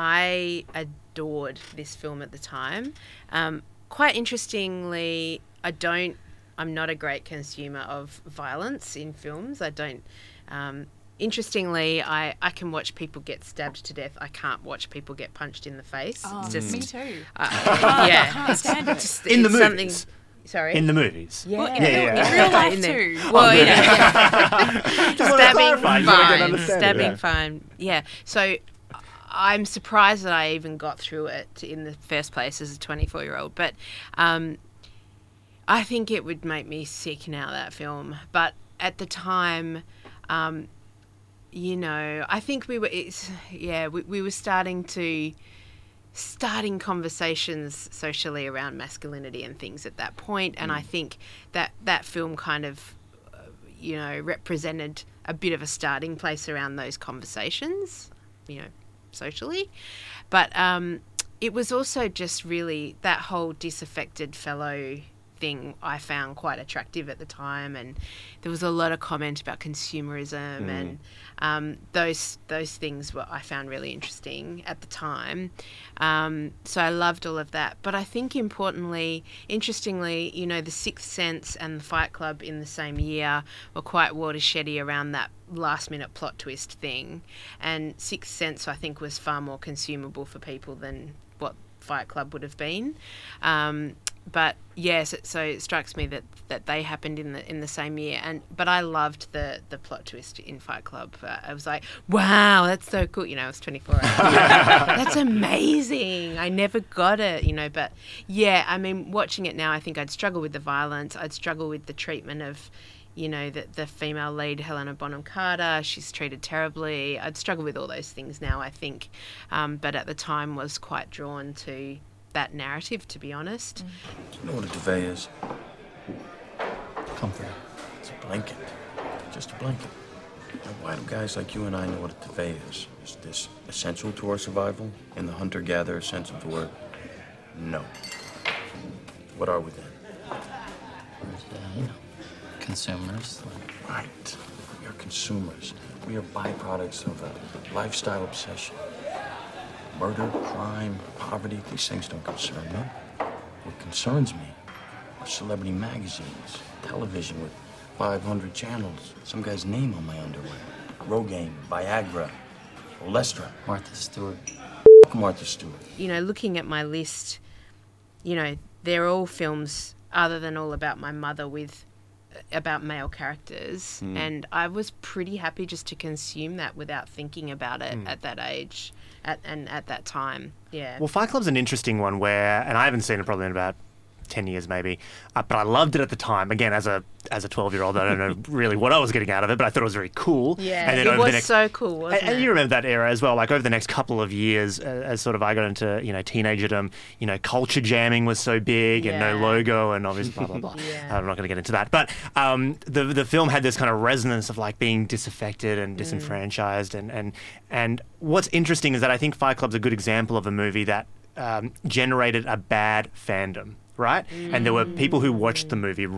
S6: I adored this film at the time. Um, quite interestingly, I don't, I'm not a great consumer of violence in films. I don't... Um, Interestingly, I, I can watch people get stabbed to death. I can't watch people get punched in the face.
S7: Oh,
S6: It's just,
S7: me too.
S6: uh, yeah,
S7: can't stand it.
S6: just-
S4: In the
S6: it's something-
S4: movies.
S6: Sorry.
S4: In the movies.
S6: yeah,
S7: Well, in,
S4: Yeah,
S7: real,
S4: yeah.
S7: in real life
S6: In there.
S7: too.
S6: Well,
S4: good.
S6: yeah,
S4: Just wanted to
S6: stabbing
S4: clarify, you wanna get
S6: fine,
S4: understanding,
S6: stabbing
S4: yeah.
S6: fine. Yeah. So I'm surprised that I even got through it in the first place as a twenty-four-year-old. But um, I think it would make me sick now, that film. But at the time, um, you know, I think we were, it's, yeah, we, we were starting to, starting conversations socially around masculinity and things at that point. And I think that that film kind of, uh, you know, represented a bit of a starting place around those conversations, you know, socially. But um, it was also just really that whole disaffected fellow thing I found quite attractive at the time, and there was a lot of comment about consumerism mm. and um, those those things were I found really interesting at the time. Um, so I loved all of that. But I think importantly, interestingly, you know, The Sixth Sense and The Fight Club in the same year were quite watershedy around that last minute plot twist thing, and Sixth Sense I think was far more consumable for people than what Fight Club would have been. Um, But yes, it, so it strikes me that, that they happened in the in the same year, and but I loved the, the plot twist in Fight Club. Uh, I was like, wow, that's so cool. You know, I was twenty-four. That's amazing. I never got it. You know, but yeah, I mean, watching it now, I think I'd struggle with the violence. I'd struggle with the treatment of, you know, the the female lead, Helena Bonham Carter. She's treated terribly. I'd struggle with all those things now, I think, um, but at the time was quite drawn to that narrative, to be honest.
S9: Do you know what a duvet is? Comfort. It's a blanket. Just a blanket. Now, why do guys like you and I know what a duvet is? Is this essential to our survival in the hunter-gatherer sense of the word? No. What are we then?
S10: Uh, you know, consumers.
S9: Right. We are consumers. We are byproducts of a lifestyle obsession. Murder, crime, poverty, these things don't concern me. What concerns me are celebrity magazines, television with five hundred channels, some guy's name on my underwear, Rogaine, Viagra, Olestra.
S10: Martha Stewart.
S9: F- Martha Stewart.
S6: You know, looking at my list, you know, they're all films other than All About My Mother with about male characters, mm. and I was pretty happy just to consume that without thinking about it mm. at that age. At, and at that time, yeah.
S4: Well, Fight Club's an interesting one where, and I haven't seen it probably in about ten years maybe, uh, but I loved it at the time. Again, as a as a twelve-year-old, I don't know really what I was getting out of it, but I thought it was very cool.
S6: Yeah,
S4: and then
S6: it
S4: over
S6: was
S4: the next,
S6: so cool, wasn't
S4: and,
S6: it?
S4: And you remember that era as well. Like over the next couple of years, uh, as sort of I got into you know teenagerdom, you know, culture jamming was so big, and
S6: Yeah.
S4: No Logo, and obviously blah blah blah.
S6: Yeah.
S4: I'm not going to get into that, but um, the the film had this kind of resonance of like being disaffected and disenfranchised, mm. and and and what's interesting is that I think Fight Club's a good example of a movie that um, generated a bad fandom. Right? Mm. And there were people who watched the movie wrong.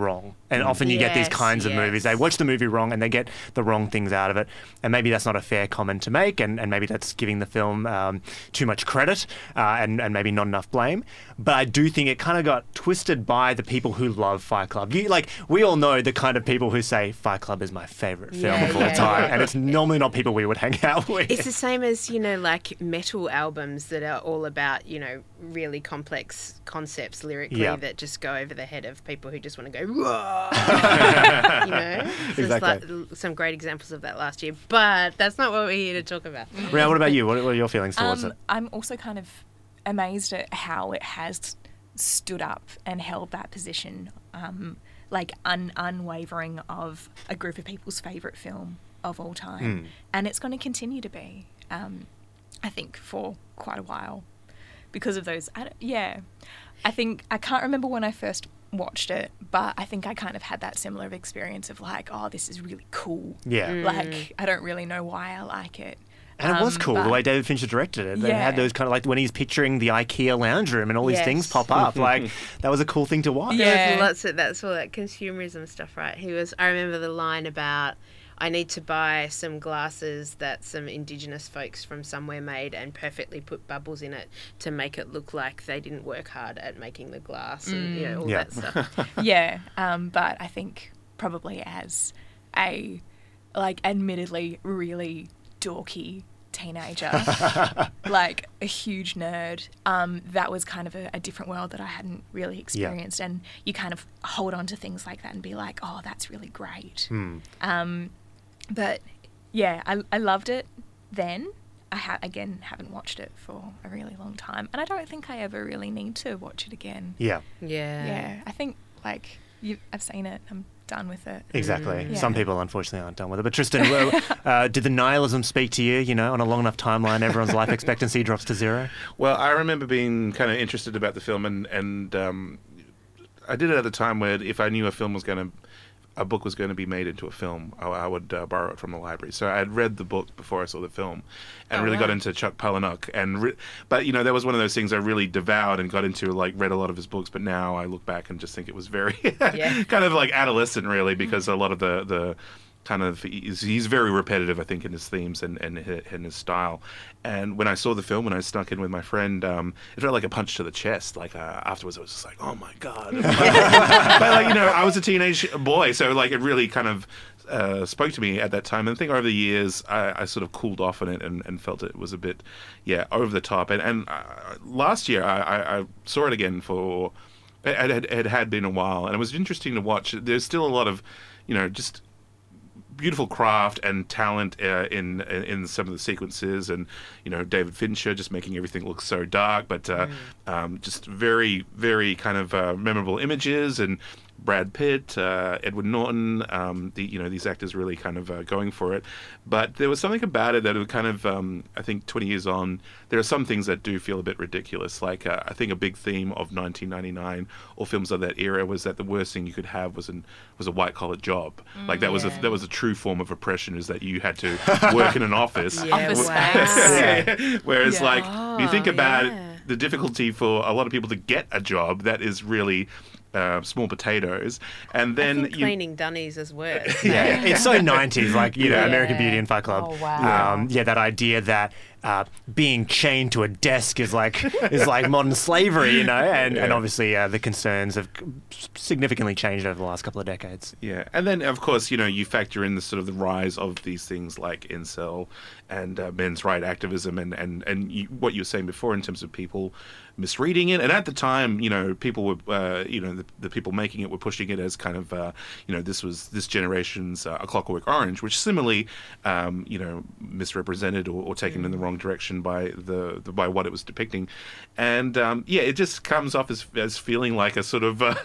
S4: And often you get these
S6: Yes,
S4: kinds of
S6: yes.
S4: movies. They watch the movie wrong and they get the wrong things out of it. And maybe that's not a fair comment to make, and, and maybe that's giving the film um, too much credit uh, and, and maybe not enough blame. But I do think it kind of got twisted by the people who love Fight Club. You, like, we all know the kind of people who say Fight Club is my favourite film
S6: Yeah,
S4: of all
S6: yeah,
S4: time.
S6: yeah.
S4: And it's normally not people we would hang out with.
S6: It's the same as, you know, like metal albums that are all about, you know, really complex concepts lyrically
S4: Yeah.
S6: that just go over the head of people who just want to go, "Whoa." You know? So
S4: Exactly.
S6: There's like some great examples of that last year, but that's not what we're here to talk about.
S4: Rihanna, what about you? What, what are your feelings towards
S7: Um,
S4: it?
S7: I'm also kind of amazed at how it has stood up and held that position, um, like un- unwavering of a group of people's favourite film of all time.
S4: Hmm.
S7: And it's going to continue to be, um, I think, for quite a while because of those. I don't- yeah. I think, I can't remember when I first watched it, but I think I kind of had that similar experience of like, oh, this is really cool.
S4: Yeah. Mm.
S7: Like, I don't really know why I like it.
S4: And it was
S7: Um,
S4: cool the
S7: but-
S4: way David Fincher directed it. They
S7: Yeah.
S4: had those kind of like when he's picturing the IKEA lounge room and all these
S6: Yes.
S4: things pop up. Like that was a cool thing to watch.
S6: There
S7: Yeah.
S6: was lots of that's all that consumerism stuff, right? He was. I remember the line about, "I need to buy some glasses that some Indigenous folks from somewhere made and perfectly put bubbles in it to make it look like they didn't work hard at making the glass," and you know all
S4: Yeah.
S6: that stuff.
S7: yeah, um, but I think probably as a, like, admittedly really dorky teenager, like a huge nerd, um, that was kind of a, a different world that I hadn't really experienced. And you kind of hold on to things like that and be like, oh, that's really great.
S4: Hmm.
S7: Um, but yeah, I, I loved it then. I ha- again haven't watched it for a really long time, and I don't think I ever really need to watch it again.
S4: Yeah.
S6: Yeah.
S7: Yeah, I think like you, I've seen it. I'm done with it.
S4: Exactly.
S7: Yeah.
S4: Some people, unfortunately, aren't done with it. But Tristan, well, uh, did the nihilism speak to you? You know, on a long enough timeline, everyone's life expectancy drops to zero.
S3: Well, I remember being kind of interested about the film, and and um, I did it at the time where if I knew a film was going to, a book was going to be made into a film, I, I would uh, borrow it from the library. So I had read the book before I saw the film, and
S6: Oh,
S3: really got
S6: wow.
S3: into Chuck Palahniuk. And re- but you know, that was one of those things I really devoured and got into. Like read a lot of his books, but now I look back and just think it was very
S6: Yeah.
S3: kind of like adolescent, really, because a lot of the the kind of he's, he's very repetitive, I think, in his themes and and hi- in his style. And when I saw the film, when I snuck in with my friend, um, it felt like a punch to the chest. Like uh, afterwards, I was just like, "Oh my god!" But like you know, I was a teenage boy, so like it really kind of uh, spoke to me at that time. And I think over the years, I, I sort of cooled off on it and, and felt it was a bit, yeah, over the top. And and uh, last year, I, I, I saw it again for it had, it had been a while, and it was interesting to watch. There's still a lot of, you know, just beautiful craft and talent uh, in in some of the sequences, and you know David Fincher just making everything look so dark, but uh,
S6: Mm.
S3: um, just very very kind of uh, memorable images, and Brad Pitt, uh, Edward Norton, um, the you know these actors really kind of uh, going for it. But there was something about it that was kind of um, I think twenty years on, there are some things that do feel a bit ridiculous. Like uh, I think a big theme of nineteen ninety-nine or films of that era was that the worst thing you could have was an was a white collar job. Like that was a
S6: Yeah.
S3: that was a true form of oppression, is that you had to work in an office.
S6: Yeah,
S7: Office
S6: wow.
S7: space.
S3: Whereas,
S7: Yeah.
S3: like, you think
S6: Oh,
S3: about
S6: yeah.
S3: the difficulty for a lot of people to get a job that is really uh, small potatoes, and
S6: I
S3: then
S6: think
S3: you.
S6: cleaning dunnies is worse.
S4: Yeah, it's so nineties, like, you know,
S6: Yeah.
S4: American Beauty and Fight Club.
S7: Oh, wow.
S4: Um, yeah, that idea that uh, being chained to a desk is like is like modern slavery, you know, and, and
S3: Yeah.
S4: obviously uh, the concerns have significantly changed over the last couple of decades.
S3: Yeah, and then of course you know you factor in the sort of the rise of these things like incel and uh, men's right activism, and and and you, what you were saying before in terms of people misreading it. And at the time, you know, people were uh, you know the, the people making it were pushing it as kind of uh, you know this was this generation's uh, A Clockwork Orange, which similarly um, you know misrepresented or, or taken in the wrong direction by the, the by what it was depicting. And um, yeah, it just comes off as as feeling like a sort of uh,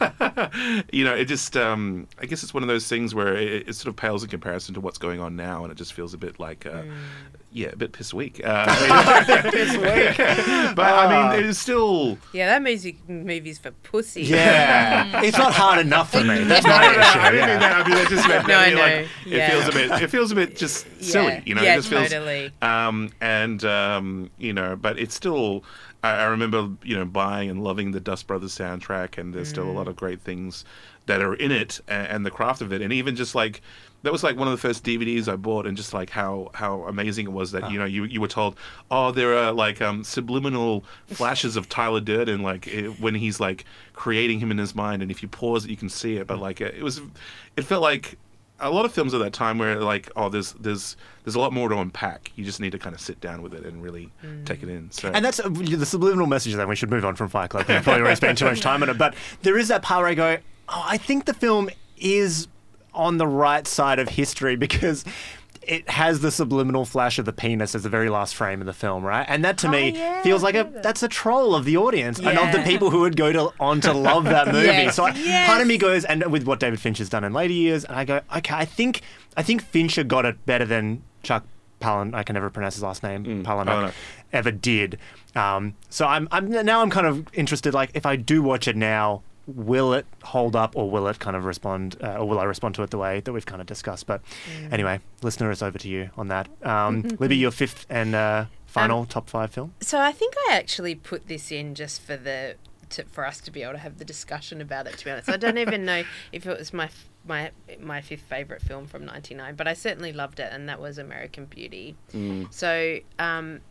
S3: you know it just um, I guess it's one of those things where it, it sort of pales in comparison to what's going on now, and it just feels a bit like uh, yeah a bit piss weak. Uh, piss weak. But I mean it's still
S6: Yeah, that music movie's for pussy.
S4: Yeah, it's not hard enough for me. That's my
S3: I
S4: issue.
S3: didn't
S4: yeah.
S3: mean that. I mean, that just meant
S6: No,
S3: that,
S6: I
S3: you know,
S6: know.
S3: like,
S6: Yeah.
S3: it feels a bit. It feels a bit just
S6: Yeah.
S3: silly, you know.
S6: Yeah,
S3: it just feels,
S6: totally.
S3: Um, and um, you know, but it's still. I, I remember, you know, buying and loving the Dust Brothers soundtrack, and there's still a lot of great things that are in it, and, and the craft of it, and even just like that was like one of the first D V Ds I bought, and just like how how amazing it was that you know you you were told, oh, there are like um, subliminal flashes of Tyler Durden, like it, when he's like creating him in his mind, and if you pause it, you can see it. But like it, it was, it felt like a lot of films at that time where like, oh, there's there's there's a lot more to unpack. You just need to kind of sit down with it and really mm. take it in. So
S4: and that's uh, the subliminal message. Then we should move on from Fight Club. We've probably already spent too much time on it, but there is that part where I go, oh, I think the film is on the right side of history because it has the subliminal flash of the penis as the very last frame of the film, right? And that to
S6: oh,
S4: me
S6: yeah,
S4: feels like a
S6: that.
S4: that's a troll of the audience
S6: yeah.
S4: and of the people who would go to, on to love that movie.
S6: yes,
S4: so I,
S6: yes.
S4: part of me goes, and with what David Fincher's done in later years, and I go, okay, I think I think Fincher got it better than Chuck Palahniuk, I can never pronounce his last name,
S3: Mm,
S4: Palahniuk,
S3: Palahniuk.
S4: ever did. Um, so I'm, I'm now I'm kind of interested, like, if I do watch it now, will it hold up, or will it kind of respond, uh, or will I respond to it the way that we've kind of discussed? But
S6: Mm.
S4: anyway, listener, it's over to you on that. Um, Libby, your fifth and uh, final
S6: Um,
S4: top five film?
S6: So I think I actually put this in just for the to, for us to be able to have the discussion about it. To be honest, I don't even know if it was my f- my my fifth favorite film from ninety-nine, but I certainly loved it, and that was American Beauty.
S3: Mm.
S6: So. Um,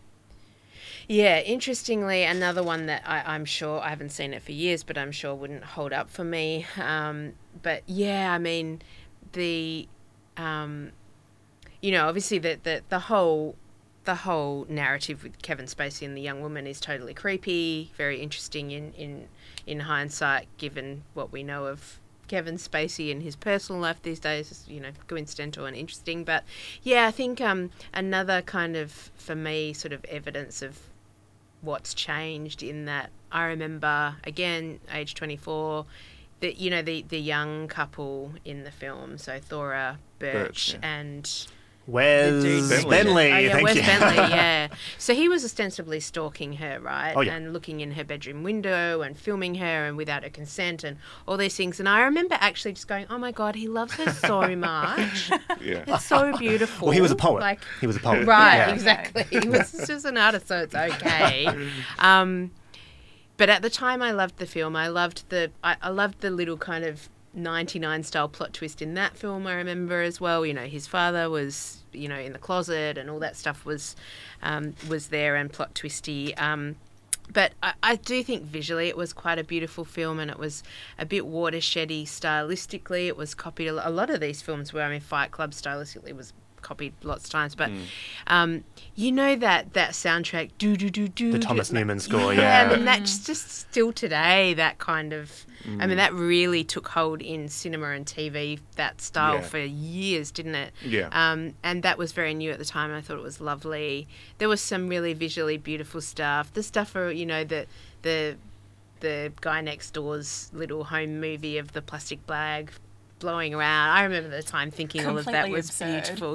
S6: Yeah, interestingly, another one that I, I'm sure, I haven't seen it for years, but I'm sure wouldn't hold up for me. Um, but yeah, I mean, the, um, you know, obviously the, the, the whole the whole narrative with Kevin Spacey and the young woman is totally creepy, very interesting in, in, in hindsight, given what we know of Kevin Spacey and his personal life these days is, you know, coincidental and interesting. But yeah, I think um, another kind of, for me, sort of evidence of what's changed in that I remember, again, age twenty-four, that, you know, the, the young couple in the film, so Thora Birch,
S3: Birch, yeah.
S6: and
S4: Wes
S6: the dude-
S3: Bentley.
S4: Bentley.
S6: Oh, yeah,
S4: thank
S6: Wes
S4: you.
S6: Bentley, yeah. So he was ostensibly stalking her, right?
S4: Oh, yeah.
S6: And looking in her bedroom window and filming her and without her consent and all these things. And I remember actually just going, oh my God, he loves her so much.
S3: Yeah.
S6: It's so beautiful.
S4: Well, he was a poet.
S6: Like,
S4: he was a poet.
S6: right,
S4: Yeah.
S6: exactly. He was just an artist, so it's okay. Um, but at the time, I loved the film. I loved the, I, I loved the little kind of ninety-nine style plot twist in that film. I remember as well. You know, his father was, you know, in the closet, and all that stuff was, um, was there and plot twisty. Um, but I, I do think visually it was quite a beautiful film, and it was a bit watershedy stylistically. It was copied a, a lot of these films were. I mean, Fight Club stylistically was copied lots of times, but
S3: Mm.
S6: um, you know that that soundtrack, do do do do,
S4: The
S6: do-
S4: Thomas
S6: like-
S4: Newman score,
S6: yeah.
S4: yeah.
S6: I mean, that's just still today. That kind of, I mean, that really took hold in cinema and T V. That style
S3: Yeah.
S6: for years, didn't it?
S3: Yeah.
S6: Um, and that was very new at the time. I thought it was lovely. There was some really visually beautiful stuff. The stuff for, you know, the the the guy next door's little home movie of the plastic bag blowing around. I remember the time thinking all of that
S7: Completely
S6: was
S7: absurd.
S6: beautiful.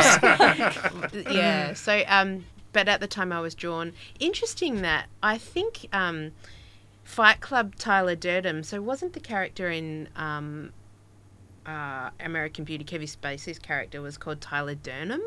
S6: Yeah. yeah. So, um, but at the time I was drawn. Interesting that I think um, Fight Club Tyler Durden, so wasn't the character in um, uh, American Beauty, Kevin Spacey's character was called Tyler Durden?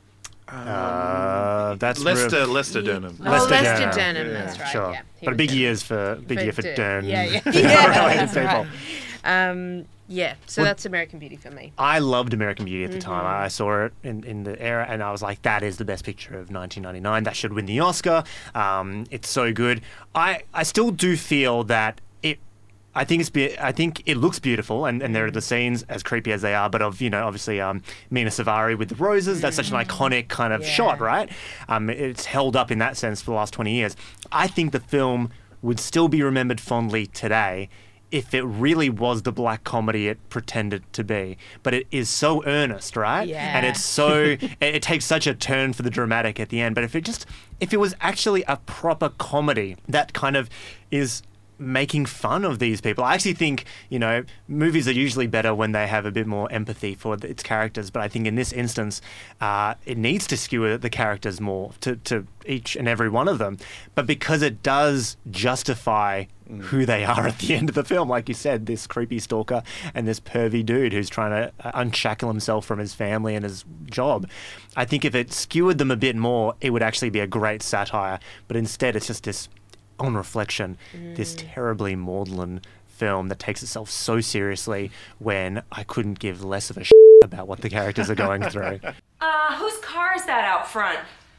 S4: Uh, that's
S3: Lester
S4: real-
S3: Lester Durham.
S6: Oh,
S4: Lester
S6: Lester
S4: Durden.
S6: Durden,
S3: Yeah.
S6: that's right.
S4: Sure,
S6: Yeah, he
S4: but
S6: was
S4: big
S6: Durden.
S4: years for big year for
S6: Dur-
S4: Dern.
S6: Yeah, yeah.
S4: for
S6: yeah
S4: related
S6: that's
S4: people.
S6: right. Um, yeah, so
S4: Well-
S6: that's American Beauty for me.
S4: I loved American Beauty at the time.
S6: Mm-hmm.
S4: I saw it in, in the era, and I was like, that is the best picture of nineteen ninety-nine. That should win the Oscar. Um, it's so good. I, I still do feel that it. I think it's be, I think it looks beautiful, and, and there are the scenes, as creepy as they are, but of, you know, obviously um, Mina Savari with the roses. That's such an iconic kind of
S6: Yeah.
S4: shot, right? Um, it's held up in that sense for the last twenty years. I think the film would still be remembered fondly today if it really was the black comedy it pretended to be. But it is so earnest, right?
S6: Yeah.
S4: And it's so, it, it takes such a turn for the dramatic at the end. But if it just, if it was actually a proper comedy that kind of is making fun of these people. I actually think, you know, movies are usually better when they have a bit more empathy for its characters, but I think in this instance, uh, it needs to skewer the characters more to, to each and every one of them. But because it does justify who they are at the end of the film, like you said, this creepy stalker and this pervy dude who's trying to uh, unshackle himself from his family and his job. I think if it skewered them a bit more, it would actually be a great satire. But instead, it's just this on reflection, this terribly maudlin film that takes itself so seriously when I couldn't give less of a shit about what the characters are going through.
S11: Uh, whose car is that out front?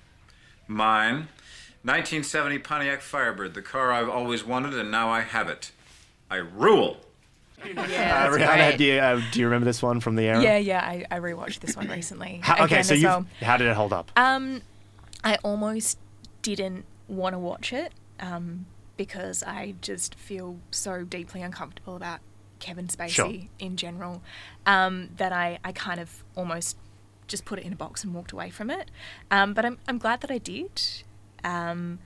S12: Mine. nineteen seventy Pontiac Firebird, the car I've always wanted, and now I have it. I rule.
S6: Yeah,
S4: Uh,
S6: that's
S4: Rihanna,
S6: great.
S4: do you, uh, do you remember this one from the era?
S7: Yeah, yeah, I, I rewatched this one recently.
S4: How, okay,
S7: again
S4: so
S7: as
S4: you
S7: well.
S4: how did it hold up?
S7: Um, I almost didn't want to watch it um, because I just feel so deeply uncomfortable about Kevin Spacey
S4: Sure.
S7: in general um, that I, I kind of almost just put it in a box and walked away from it. Um, but I'm I'm glad that I did. Um,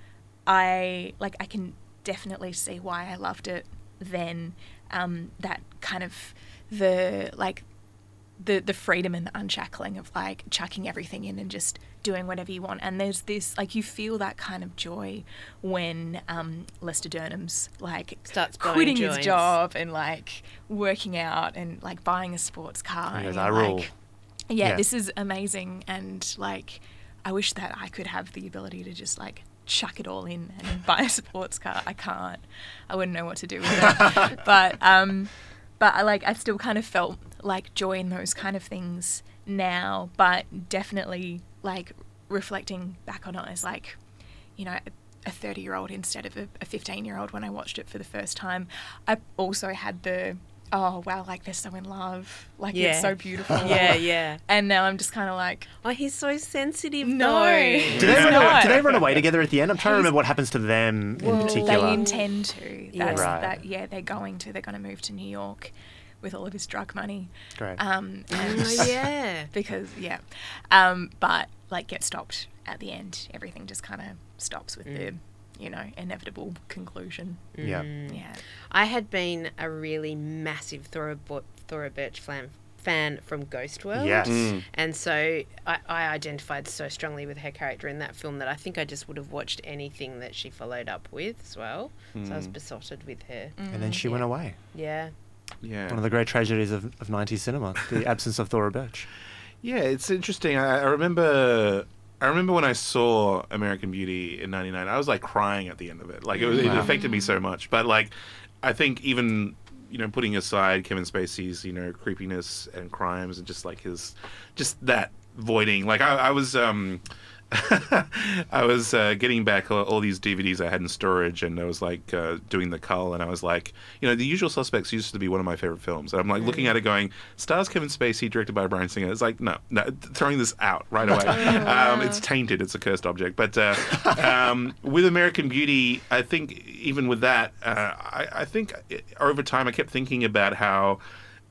S7: I like I can definitely see why I loved it then. Um, that kind of the like the the freedom and the unshackling of like chucking everything in and just doing whatever you want. And there's this like you feel that kind of joy when um, Lester Durnham's like
S6: Starts blowing
S7: quitting his
S6: joints.
S7: job and like working out and like buying a sports car.
S4: He goes,
S7: and
S4: "I
S7: you're
S4: rule."
S7: like, yeah,
S4: Yeah.
S7: this is amazing. And like, I wish that I could have the ability to just like chuck it all in and buy a sports car. I can't. I wouldn't know what to do with it. but um, but I like I still kind of felt like joy in those kind of things now. But definitely like reflecting back on it as like, you know, a thirty-year-old instead of a fifteen-year-old when I watched it for the first time. I also had the oh wow, like they're so in love, like
S6: Yeah.
S7: it's so beautiful.
S6: Yeah, yeah.
S7: And now I'm just kind of like,
S6: Oh, he's so sensitive.
S7: No.
S6: though.
S4: Do they, run
S7: not.
S4: away, do they run away together at the end? I'm trying to
S7: He's-
S4: remember what happens to them in
S7: well,
S4: particular.
S7: they intend to.
S6: Yeah.
S7: That's
S4: Right.
S7: that. Yeah, they're going to. They're going to move to New York with all of his drug money.
S4: Great.
S7: Um, and
S6: Oh, yeah.
S7: because yeah, um, but like get stopped at the end. Everything just kind of stops with the, you know, inevitable conclusion.
S4: Yeah.
S7: Yeah.
S6: I had been a really massive Thora, Bo- Thora Birch fan, fan from Ghost World.
S4: Yes.
S6: And so I, I identified so strongly with her character in that film that I think I just would have watched anything that she followed up with as well. So I was besotted with her.
S4: And then she went away.
S6: Yeah.
S3: Yeah.
S4: One of the great tragedies of, of nineties cinema, the absence of Thora Birch.
S3: Yeah, it's interesting. I, I remember, I remember when I saw American Beauty in ninety-nine. I was like crying at the end of it. Like it, was, it
S4: Wow.
S3: affected me so much. But like, I think even you know, putting aside Kevin Spacey's you know creepiness and crimes and just like his, just that voiding. Like I, I was. um I was uh, getting back all, all these D V Ds I had in storage, and I was like uh, doing the cull, and I was like, you know, The Usual Suspects used to be one of my favorite films. And I'm like looking at it, going, stars Kevin Spacey, directed by Bryan Singer. It's like, no, no, throwing this out right away. um, it's tainted. It's a cursed object. But uh, um, with American Beauty, I think even with that, uh, I, I think over time I kept thinking about how,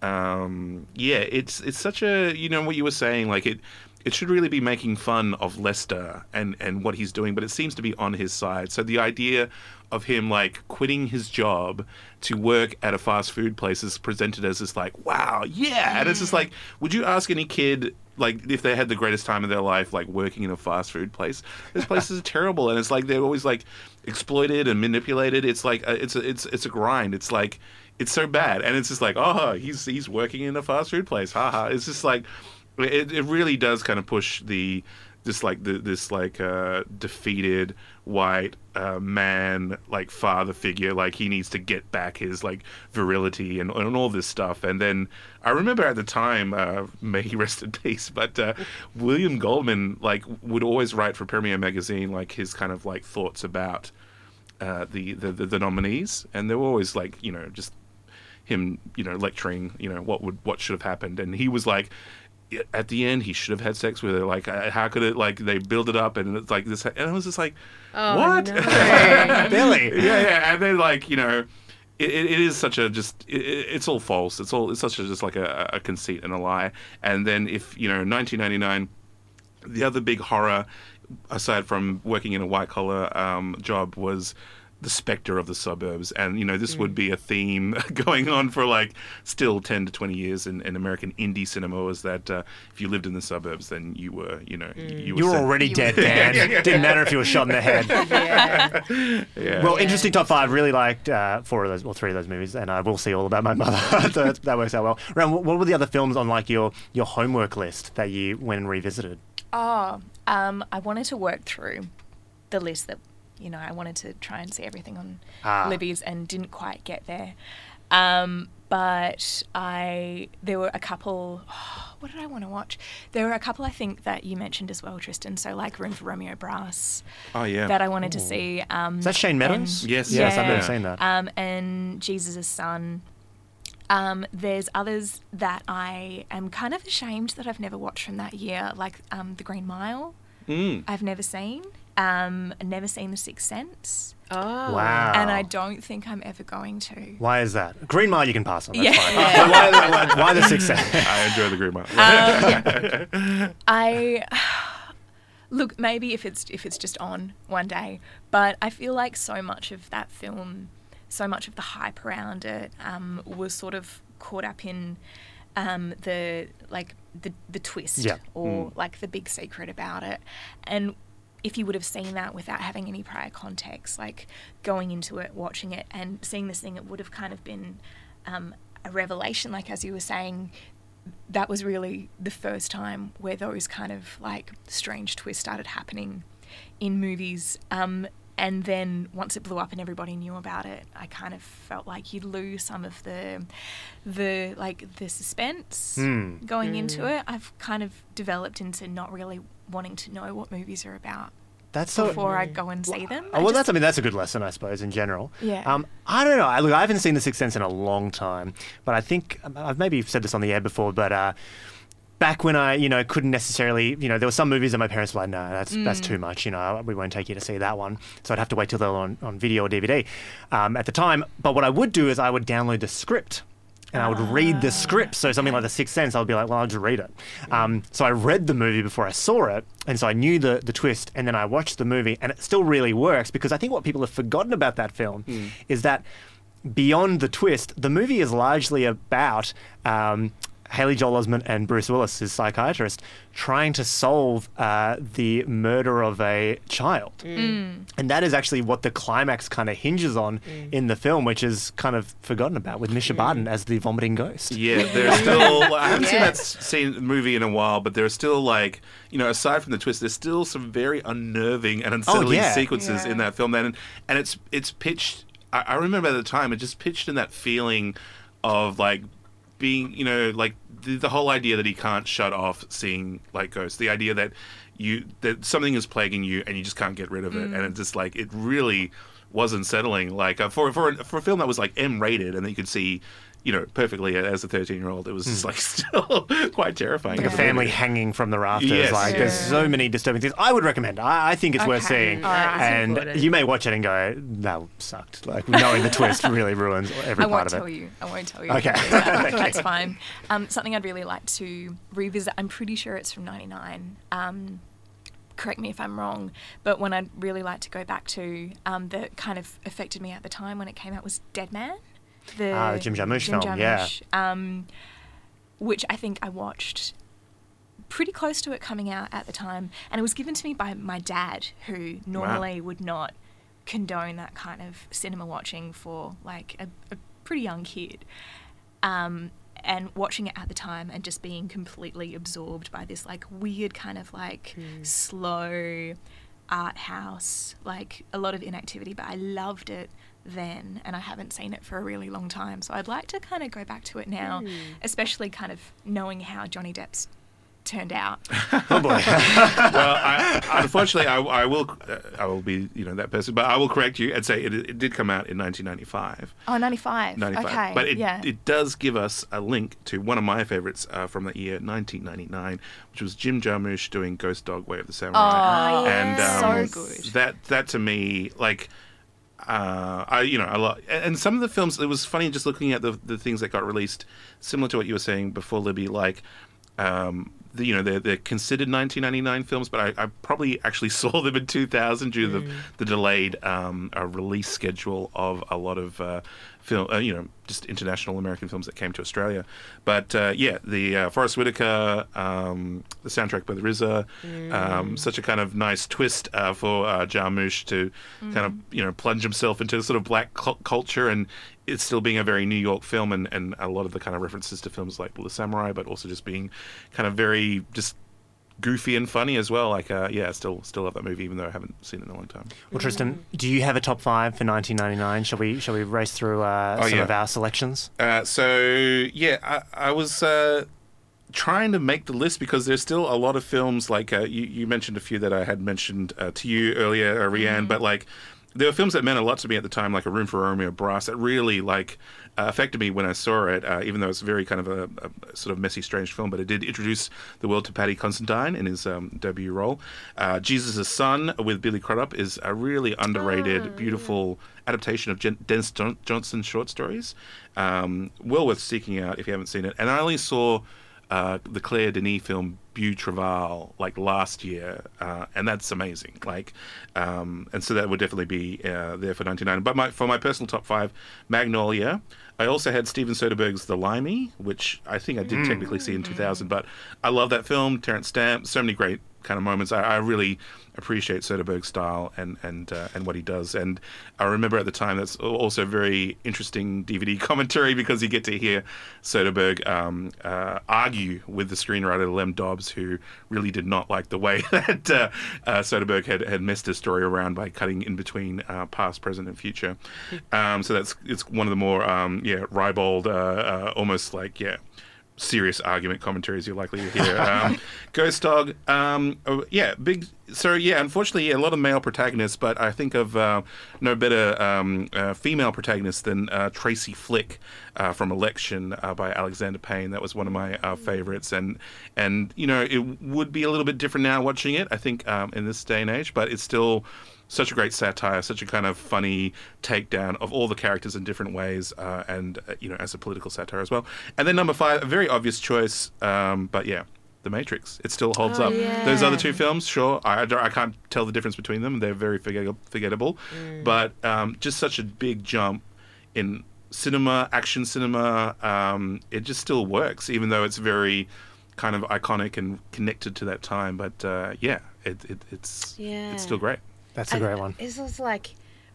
S3: um, yeah, it's it's such a, you know, what you were saying, like it. It should really be making fun of Lester and, and what he's doing, but it seems to be on his side. So the idea of him like quitting his job to work at a fast food place is presented as this like, wow, yeah. And it's just like, would you ask any kid like if they had the greatest time of their life like working in a fast food place? Those places are terrible, and it's like they're always like exploited and manipulated. It's like a, it's a, it's it's a grind. It's like it's so bad, and it's just like, oh, he's he's working in a fast food place, haha. It's just like. It it really does kind of push the this like the, this like uh, defeated white uh, man like father figure, like he needs to get back his like virility and, and all this stuff. And then I remember at the time, uh, may he rest in peace, but uh, William Goldman like would always write for Premiere Magazine like his kind of like thoughts about uh, the, the the the nominees, and they were always like you know just him you know lecturing you know what would what should have happened, and he was like. At the end, he should have had sex with her. Like, uh, how could it? Like, they build it up, and it's like this. And I was just like,
S6: Oh,
S3: what?
S6: no.
S4: Really?
S3: yeah, yeah. And then, like, you know, it, it is such a just. It, it's all false. It's all. It's such a just like a, a conceit and a lie. And then, if you know, nineteen ninety-nine, the other big horror, aside from working in a white collar um, job, was. The spectre of the suburbs, and you know this mm. would be a theme going on for like still ten to twenty years in, in American indie cinema. Was that uh, if you lived in the suburbs, then you were, you know,
S6: mm.
S3: you were,
S4: you were
S3: sent-
S4: already
S3: you
S4: dead,
S3: were-
S4: man.
S3: yeah, yeah, yeah.
S4: Didn't matter if you were shot in the head.
S6: Yeah.
S3: Yeah.
S4: Well,
S6: Yeah.
S4: interesting top five. Really liked uh, four of those, well, three of those movies, and I will see all about my mother. So that, that works out well. Ram, what were the other films on like your your homework list that you went and revisited?
S7: Oh, um, I wanted to work through the list that you know, I wanted to try and see everything on
S4: Ah.
S7: Libby's and didn't quite get there. Um, but I, there were a couple, oh, what did I want to watch? There were a couple, I think, that you mentioned as well, Tristan. So like Room for Romeo Brass.
S3: Oh, yeah.
S7: That I wanted to see. Um,
S4: Is that Shane Meadows?
S7: and-
S3: Yes.
S4: Yes, I've
S7: yeah.
S4: never seen that.
S7: Um, and Jesus' Son. Um, there's others that I am kind of ashamed that I've never watched from that year, like um, The Green Mile.
S3: Mm.
S7: I've never seen. Um, never seen The Sixth Sense.
S6: Oh.
S4: Wow.
S7: And I don't think I'm ever going to.
S4: Why is that? Green Mile you can pass on. That's
S7: Yeah.
S4: fine.
S7: Yeah.
S4: But why, why, why the Sixth Sense?
S3: I enjoy the Green Mile.
S7: Um, I look, maybe if it's if it's just on one day, but I feel like so much of that film, so much of the hype around it, um, was sort of caught up in um, the like the the twist
S4: Yeah.
S7: or
S3: Mm.
S7: like the big secret about it, and if you would have seen that without having any prior context, like going into it, watching it, and seeing this thing, it would have kind of been um, a revelation. Like as you were saying, that was really the first time where those kind of like strange twists started happening in movies. Um, and then once it blew up and everybody knew about it, I kind of felt like you'd lose some of the, the like the suspense
S4: Hmm.
S7: going into it. I've kind of developed into not really wanting to know what movies are about
S4: That's so.
S7: before I go and see them.
S4: Oh, well, that's. I mean, that's a good lesson, I suppose, in general.
S7: Yeah.
S4: Um, I don't know. I, look, I haven't seen The Sixth Sense in a long time, but I think I've maybe said this on the air before, but uh, back when I, you know, couldn't necessarily, you know, there were some movies that my parents were like, no, that's that's too much. You know, we won't take you to see that one. So I'd have to wait till they were on, on video or D V D um, at the time. But what I would do is I would download the script. And I would read the script. So something like The Sixth Sense, I would be like, well, I'll just read it. Um, so I read the movie before I saw it. And so I knew the, the twist. And then I watched the movie. And it still really works because I think what people have forgotten about that film is that beyond the twist, the movie is largely about um, Haley Joel Osment and Bruce Willis, his psychiatrist, trying to solve uh, the murder of a child.
S7: Mm.
S4: And that is actually what the climax kind of hinges on in the film, which is kind of forgotten about with Misha Barton as the vomiting ghost.
S3: Yeah, there's still. I haven't seen
S6: Yeah.
S3: that s- scene movie in a while, but there's still like, you know, aside from the twist, there's still some very unnerving and unsettling
S4: yeah.
S3: sequences
S7: Yeah.
S3: in that film. And and it's it's pitched. I, I remember at the time it just pitched in that feeling of like being, you know, like the, the whole idea that he can't shut off seeing like ghosts. The idea that you that something is plaguing you and you just can't get rid of it, and it's just like it really was unsettling. Like uh, for for for a film that was like M rated and that you could see, you know, perfectly as a thirteen year old, it was just like still quite terrifying.
S4: Like a family hanging from the rafters.
S3: Yes.
S4: Like there's
S7: Yeah.
S4: so many disturbing things. I would recommend. I, I think it's worth
S7: Okay.
S4: seeing.
S7: All right.
S4: And
S6: Important.
S4: you may watch it and go, that sucked. Like knowing the twist really ruins every
S7: I
S4: part
S7: won't
S4: of it.
S7: tell you. I won't tell you.
S4: Okay.
S7: That- That's fine. Um, something I'd really like to revisit. I'm pretty sure it's from ninety-nine. Um, correct me if I'm wrong, but one I'd really like to go back to um, that kind of affected me at the time when it came out was Dead Man. The
S4: Ah, the Jim Jarmusch
S7: Jim
S4: film, yeah.
S7: Jarmusch, um, which I think I watched pretty close to it coming out at the time, and it was given to me by my dad, who normally would not condone that kind of cinema watching for like a, a pretty young kid. Um, and watching it at the time and just being completely absorbed by this like weird kind of like slow art house, like a lot of inactivity, but I loved it then, and I haven't seen it for a really long time. So I'd like to kind of go back to it now, especially kind of knowing how Johnny Depp's turned out.
S4: Oh boy.
S3: Well, I, unfortunately, I, I will uh, I will be, you know, that person, but I will correct you and say it, it did come out in nineteen ninety-five.
S7: Oh, ninety-five.
S3: ninety-five.
S7: Okay.
S3: But it,
S7: yeah.
S3: it does give us a link to one of my favorites uh, from the year nineteen ninety-nine, which was Jim Jarmusch doing Ghost Dog: Way of the Samurai.
S7: Oh,
S3: and um,
S7: so good.
S3: That that to me, like, uh, I you know, a lot, and some of the films. It was funny just looking at the the things that got released, similar to what you were saying before, Libby. Like, um, the, you know, they're they're considered nineteen ninety-nine films, but I, I probably actually saw them in two thousand due to the the delayed um, uh, release schedule of a lot of uh, film, uh, you know, just international American films that came to Australia. But uh, yeah, the uh, Forrest Whitaker, um, the soundtrack by the R Z A, um, such a kind of nice twist uh, for uh, Jarmusch to kind of, you know, plunge himself into sort of black cu- culture, and it's still being a very New York film, and, and a lot of the kind of references to films like The Samurai, but also just being kind of very just goofy and funny as well. Like, uh, yeah, still still love that movie, even though I haven't seen it in a long time.
S4: Well, Tristan, do you have a top five for nineteen ninety-nine? Shall we shall we race through uh,
S3: Oh,
S4: some
S3: yeah.
S4: of our selections?
S3: Uh, so yeah, I, I was uh, trying to make the list because there's still a lot of films. Like uh, you, you mentioned a few that I had mentioned uh, to you earlier, uh, Rianne, but like there were films that meant a lot to me at the time, like A Room for Romeo Brass, that really like uh, affected me when I saw it. Uh, even though it's very kind of a, a sort of messy, strange film, but it did introduce the world to Paddy Considine in his um, debut role. Uh, Jesus' Son with Billy Crudup is a really underrated,
S6: Oh,
S3: beautiful adaptation of Jen- Dennis John- Johnson's short stories. Um, well worth seeking out if you haven't seen it. And I only saw uh, the Claire Denis film Beau Travail like last year, uh, and that's amazing. Like, um, and so that would definitely be uh, there for ninety-nine. But my, for my personal top five, Magnolia. I also had Steven Soderbergh's The Limey, which I think I did
S4: Mm.
S3: technically see in two thousand, but I love that film. Terrence Stamp, so many great kind of moments. I, I really appreciate Soderbergh's style and and uh, and what he does. And I remember at the time that's also very interesting D V D commentary because you get to hear Soderbergh um, uh, argue with the screenwriter Lem Dobbs, who really did not like the way that uh, uh, Soderbergh had, had messed his story around by cutting in between uh, past, present, and future. Um, so that's it's one of the more um, yeah ribald, uh, uh, almost like yeah. serious argument commentaries you're likely to hear. Um, Ghost Dog, um, oh, yeah, big. So yeah, unfortunately, yeah, a lot of male protagonists, but I think of uh, no better um, uh, female protagonist than uh, Tracy Flick uh, from Election uh, by Alexander Payne. That was one of my uh, favorites, and and you know it would be a little bit different now watching it. I think um, in this day and age, but it's still such a great satire, such a kind of funny takedown of all the characters in different ways, uh, and uh, you know, as a political satire as well. And then number five, a very obvious choice, um, but yeah, The Matrix. It still holds
S6: Oh,
S3: up.
S6: yeah.
S3: Those other two films, sure, I, I, don't- I can't tell the difference between them. They're very forget- forgettable,
S6: Mm.
S3: but um, just such a big jump in cinema, action cinema. Um, it just still works, even though it's very kind of iconic and connected to that time. But uh, yeah, it, it, it's
S6: Yeah.
S3: it's still great.
S4: That's a
S6: I-
S4: great one.
S6: It was like,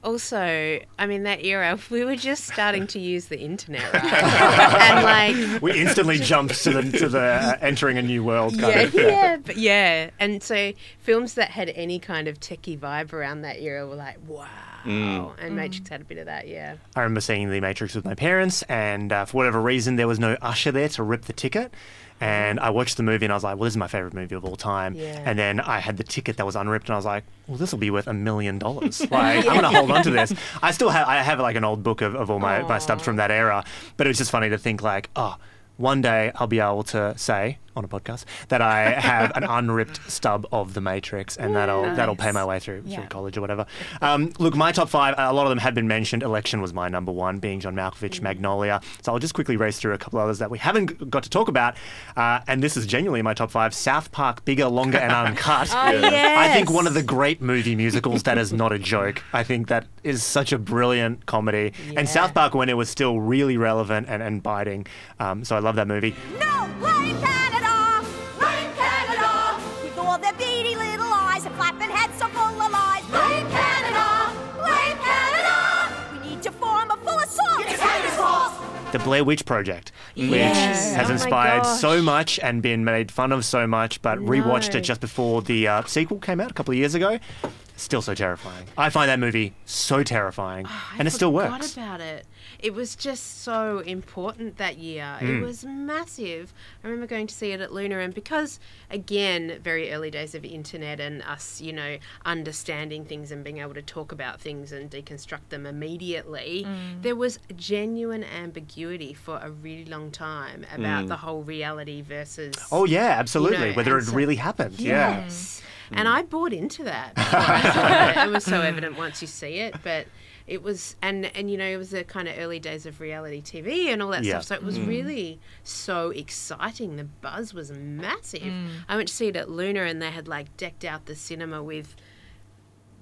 S6: also, I mean, that era, we were just starting to use the internet, right? and like,
S4: We instantly jumped to the to the uh, entering a new world kind
S6: yeah,
S4: of.
S6: yeah, but yeah. And so films that had any kind of techie vibe around that era were like, wow.
S3: Mm.
S6: And Matrix had a bit of that, yeah.
S4: I remember seeing The Matrix with my parents, and uh, for whatever reason, there was no usher there to rip the ticket. And I watched the movie, and I was like, well, this is my favorite movie of all time.
S6: Yeah.
S4: And then I had the ticket that was unripped, and I was like, well, this will be worth a million dollars. Like, I'm going to hold on to this. I still have, I have like an old book of, of all my, my stubs from that era. But it was just funny to think like, oh, one day I'll be able to say on a podcast that I have an unripped stub of The Matrix, and that'll
S7: Nice.
S4: that'll pay my way through,
S7: Yeah.
S4: through college or whatever. Um, look, my top five, a lot of them had been mentioned. Election was my number one, being John Malkovich, Magnolia. So I'll just quickly race through a couple others that we haven't g- got to talk about. Uh, and this is genuinely my top five. South Park, Bigger, Longer, and Uncut.
S6: Oh, yes.
S4: I think one of the great movie musicals that is not a joke. I think that is such a brilliant comedy.
S6: Yeah.
S4: And South Park when it was still really relevant and, and biting. Um, so I love that movie.
S13: No, blame Canada! Blame Canada! With all their beady little eyes and flapping heads so full of lies. Blame Canada! Blame Canada! We need to form a full assault! It's haters' fault!
S4: The Blair Witch Project, which
S6: Yes.
S4: has
S6: Oh my
S4: inspired
S6: gosh.
S4: so much and been made fun of so much, but rewatched
S6: No.
S4: it just before the uh, sequel came out a couple of years ago. Still so terrifying. I find that movie so terrifying,
S6: I
S4: and it still
S6: forgot
S4: works.
S6: about it. It was just so important that year.
S4: Mm.
S6: It was massive. I remember going to see it at Luna, and because, again, very early days of internet and us, you know, understanding things and being able to talk about things and deconstruct them immediately, there was genuine ambiguity for a really long time about
S4: Mm.
S6: the whole reality versus.
S4: Oh yeah, absolutely.
S6: know,
S4: Whether
S6: and
S4: it
S6: so-
S4: really happened. Yeah.
S6: Yes. And I bought into that. before I saw it. It was so evident once you see it, but it was, and and you know, it was the kind of early days of reality T V and all that
S4: Yeah.
S6: stuff. So it was really so exciting. The buzz was massive. I went to see it at Luna, and they had like decked out the cinema with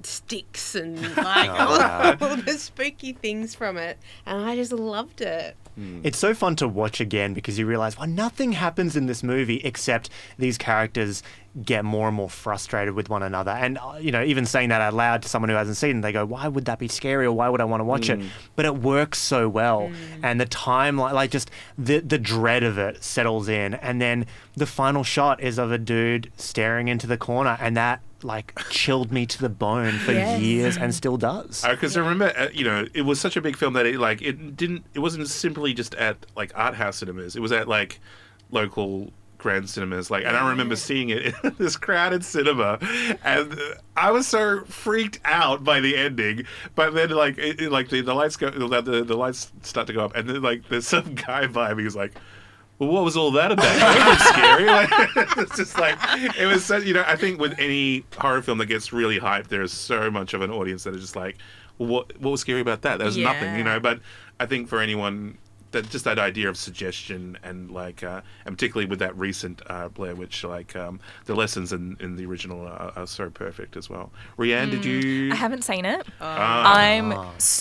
S6: sticks and like
S4: Oh, wow.
S6: all the spooky things from it, and I just loved it.
S4: It's so fun to watch again because you realize, well, nothing happens in this movie except these characters get more and more frustrated with one another. And, uh, you know, even saying that out loud to someone who hasn't seen it, they go, why would that be scary or why would I want to watch
S3: Mm.
S4: it? But it works so well.
S6: Mm.
S4: And the time, like, like just the, the dread of it settles in. And then the final shot is of a dude staring into the corner, and that like chilled me to the bone for
S6: Yes.
S4: years and still does.
S3: Because I remember, uh, you know, it was such a big film that it like it didn't. It wasn't simply just at like art house cinemas. It was at like local grand cinemas. Like, and I remember seeing it in this crowded cinema, and uh, I was so freaked out by the ending. But then, like, it, it- like the, the lights go, the, the the lights start to go up, and then like there's some guy by me who's like, well, what was all that about? That was scary. Like, it's just like, it was so, you know, I think with any horror film that gets really hyped, there's so much of an audience that is just like, well, what, what was scary about that? There was nothing, you know, but I think for anyone, that just that idea of suggestion and like, uh, and particularly with that recent uh, Blair Witch, like um, the lessons in, in the original are, are so perfect as well. Rianne, did you?
S7: I haven't seen it.
S3: Ah.
S7: I'm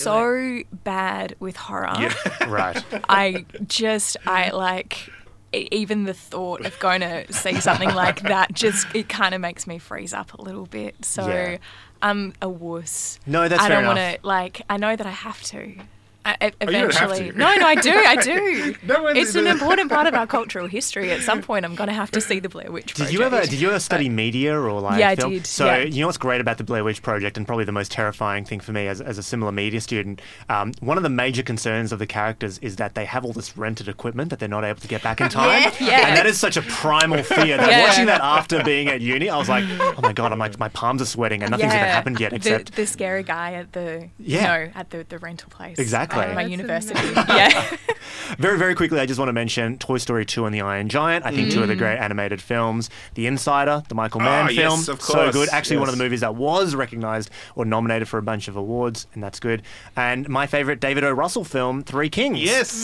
S7: so bad with horror.
S3: Yeah.
S4: Right.
S7: I just, I like, e- even the thought of going to see something like that just, it kind of makes me freeze up a little bit. So
S4: Yeah.
S7: I'm a wuss.
S4: No, that's
S7: I
S4: fair
S7: don't
S4: enough.
S7: want to, like, I know that I have to. I, e-
S3: Oh, you don't have
S7: eventually.
S3: to.
S7: No, no, I do. I do.
S3: No one-
S7: It's an important part of our cultural history. At some point, I'm going to have to see the Blair Witch
S4: Did
S7: Project.
S4: you ever did you ever study media or like
S7: Yeah, I
S4: film?
S7: did,
S4: So
S7: yeah.
S4: you know what's great about the Blair Witch Project, and probably the most terrifying thing for me as, as a similar media student, um, one of the major concerns of the characters is that they have all this rented equipment that they're not able to get back in time.
S7: Yeah, yeah.
S4: And that is such a primal fear that
S7: Yeah.
S4: watching that after being at uni, I was like, oh my god, I'm like my palms are sweating and nothing's even happened yet except
S7: the, the scary guy at the
S4: Yeah.
S7: no at the, the rental place.
S4: Exactly.
S7: At my
S6: That's
S7: university. Yeah.
S4: Very, very quickly, I just want to mention Toy Story two and the Iron Giant. I think two of the great animated films. The Insider, the Michael Mann
S3: Ah, yes,
S4: film,
S3: of
S4: so
S3: course,
S4: good. Actually, one of
S3: yes.
S4: the movies that was recognised or nominated for a bunch of awards, and that's good. And my favourite David O. Russell film, Three Kings.
S3: Yes.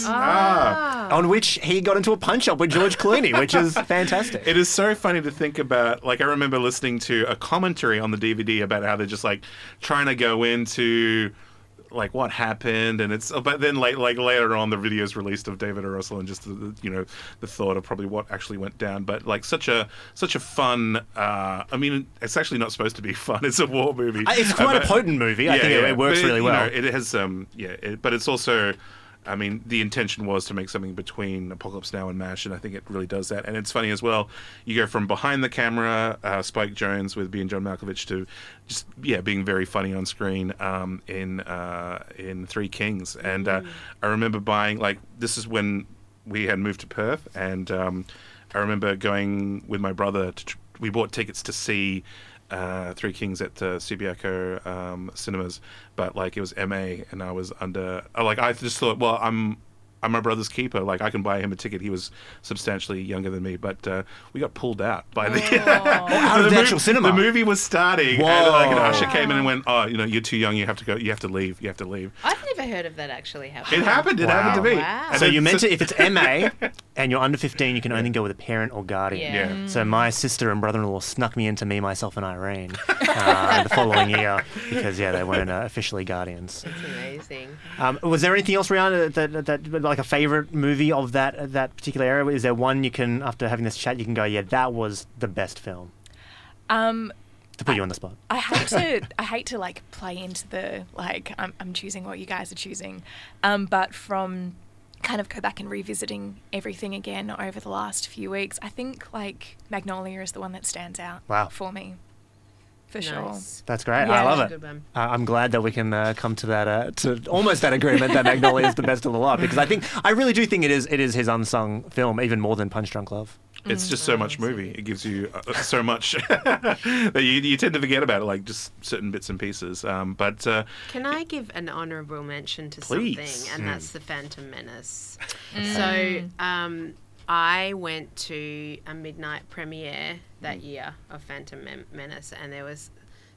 S3: Ah.
S4: On which he got into a punch-up with George Clooney, which is fantastic.
S3: It is so funny to think about. Like, I remember listening to a commentary on the D V D about how they're just like trying to go into like what happened, and it's but then like like later on the videos released of David O. Russell and just the, the, you know the thought of probably what actually went down. But like such a such a fun. Uh, I mean, it's actually not supposed to be fun. It's a war movie.
S4: Uh, It's quite
S3: Uh,
S4: a
S3: but-
S4: potent movie. I think it, it works
S3: But
S4: really
S3: you
S4: well.
S3: know, it has um yeah, it, but it's also. I mean, the intention was to make something between Apocalypse Now and MASH, and I think it really does that. And it's funny as well. You go from behind the camera, uh, Spike Jones with being John Malkovich, to just yeah, being very funny on screen um, in uh, in Three Kings. And uh, I remember buying like this is when we had moved to Perth, and um, I remember going with my brother. To tr- we bought tickets to see. Uh, Three Kings at uh, Subiaco um, cinemas, but like it was M A, and I was under. uh, Like I just thought, well, I'm I'm my brother's keeper. Like I can buy him a ticket. He was substantially younger than me, but uh, we got pulled out by the
S4: out of the
S3: mov-
S4: actual cinema?
S3: The movie was starting, and like an
S4: Whoa.
S3: usher came in and went, "Oh, you know, you're too young. You have to go. You have to leave. You have to leave."
S6: I've never heard of that actually happening.
S3: It happened. It
S4: Wow.
S3: happened to me.
S6: Wow.
S3: And
S4: So
S3: then-
S4: you meant to, if it's M A and you're under fifteen, you can only go with a parent or guardian.
S6: Yeah.
S3: Yeah.
S4: So my sister and brother-in-law snuck me into Me, Myself, and Irene uh, the following year because, yeah, they weren't uh, officially guardians.
S6: That's amazing.
S4: Um, was there anything else, Rihanna, that, that, that like a favourite movie of that that particular era? Is there one you can, after having this chat, you can go, yeah, that was the best film?
S7: Um,
S4: To put you on the spot.
S7: I hate to I hate to like play into the like I'm I'm choosing what you guys are choosing, um, but from kind of go back and revisiting everything again over the last few weeks, I think like Magnolia is the one that stands out
S4: Wow.
S7: for me, for sure.
S6: Nice.
S4: That's great.
S7: Yeah.
S4: I love
S6: That's a
S4: it.
S6: good one.
S4: Uh, I'm glad that we can uh, come to that uh, to almost that agreement that Magnolia is the best of the lot, because I think I really do think it is it is his unsung film even more than Punch Drunk Love.
S3: It's just so much movie. It gives you uh, so much that you, you tend to forget about it, like just certain bits and pieces. Um, but uh,
S6: Can I give an honourable mention to
S3: Please.
S6: something? And
S3: Mm.
S6: that's The Phantom Menace. So um, I went to a midnight premiere that year of Phantom Men- Menace, and there was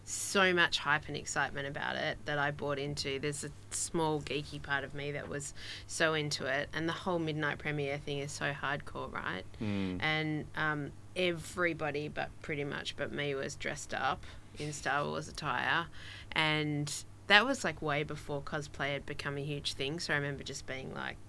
S6: so much hype and excitement about it that I bought into. There's a small geeky part of me that was so into it, and the whole midnight premiere thing is so hardcore, right? And um, everybody, but pretty much but me, was dressed up in Star Wars attire, and that was like way before cosplay had become a huge thing. So I remember just being like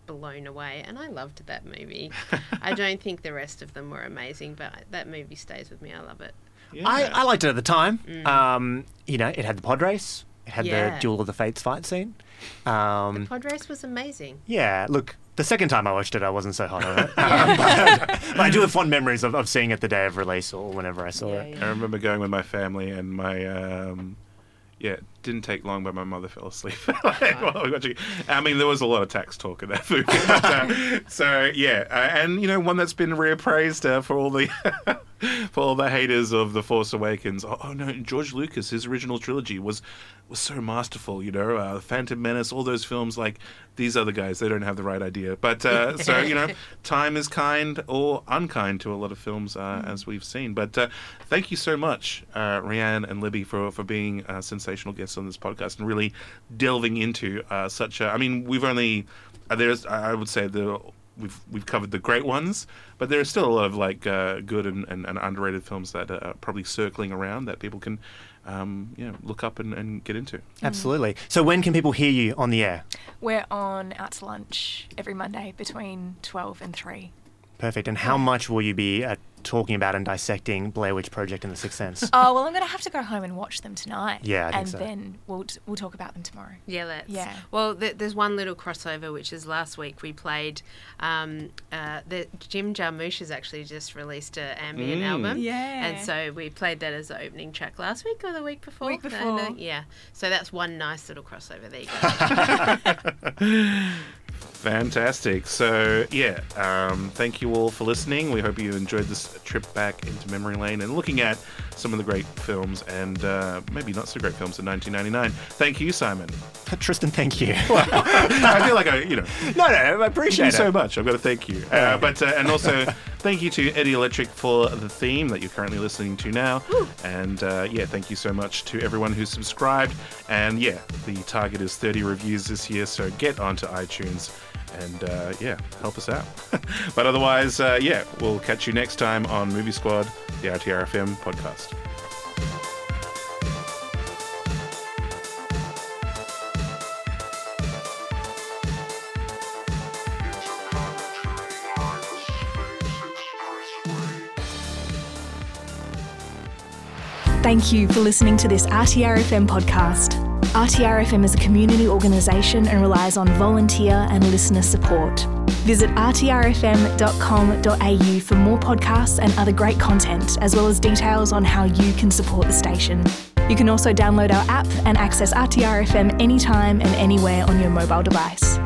S6: blown away, and I loved that movie. I don't think the rest of them were amazing, but that movie stays with me. I love it.
S3: Yeah.
S4: I, I liked it at the time.
S6: Mm.
S4: Um, you know, it had the pod race. It had
S6: Yeah.
S4: the Duel of the Fates fight scene. Um,
S6: Pod race was amazing.
S4: yeah, look, the second time I watched it, I wasn't so hot on it. Um, but, but I do have fond memories of, of seeing it the day of release or whenever I saw it.
S3: I remember going with my family and my, um, yeah, it didn't take long, but my mother fell asleep. like, while we were watching. I mean, there was a lot of tax talk in that movie. But, uh, so, yeah, uh, and, you know, one that's been reappraised uh, for all the for all the haters of The Force Awakens. Oh, oh, no, George Lucas, his original trilogy was was so masterful, you know, uh, Phantom Menace, all those films, like, these other guys, they don't have the right idea. But, uh, so, you know, time is kind or unkind to a lot of films, uh, mm. as we've seen. But uh, thank you so much, uh, Rianne and Libby, for, for being uh, sensational guests on this podcast and really delving into uh, such a... I mean, we've only... Uh, there's, I would say, the... We've we've covered the great ones, but there are still a lot of like uh, good and, and, and underrated films that are probably circling around that people can, um, you know, look up and, and get into.
S4: Absolutely. So when can people hear you on the air?
S7: We're on Out to Lunch every Monday between twelve and three.
S4: Perfect. And how much will you be uh, talking about and dissecting Blair Witch Project and The Sixth Sense?
S7: Oh, well, I'm going to have to go home and watch them tonight.
S4: Yeah, I think
S7: and
S4: so.
S7: then we'll t- we'll talk about them tomorrow.
S6: Yeah, let's.
S7: Yeah.
S6: Well, th- there's one little crossover, which is last week we played. Um, uh, the Jim Jarmusch has actually just released an ambient
S3: Mm.
S6: album.
S7: Yeah.
S6: And so we played that as the opening track last week or the week before.
S7: Week
S6: No,
S7: before.
S6: no, yeah. So that's one nice little crossover. There you go.
S3: Fantastic. So, yeah, um, thank you all for listening. We hope you enjoyed this trip back into memory lane and looking at some of the great films and uh, maybe not so great films in nineteen ninety-nine. Thank you, Simon.
S4: Tristan, thank you.
S3: I feel like I, you know.
S4: No, no, I appreciate
S3: Thank you
S4: it.
S3: so much. I've got to thank you. Uh, but uh, and also thank you to Eddie Electric for the theme that you're currently listening to now.
S6: Woo.
S3: And uh, yeah, thank you so much to everyone who's subscribed. And yeah, the target is thirty reviews this year, so get onto iTunes and uh, yeah, help us out. But otherwise, uh, yeah, we'll catch you next time on Movie Squad, the R T R F M podcast.
S1: Thank you for listening to this R T R F M podcast. R T R F M is a community organisation and relies on volunteer and listener support. Visit r t r f m dot com dot a u for more podcasts and other great content, as well as details on how you can support the station. You can also download our app and access R T R F M anytime and anywhere on your mobile device.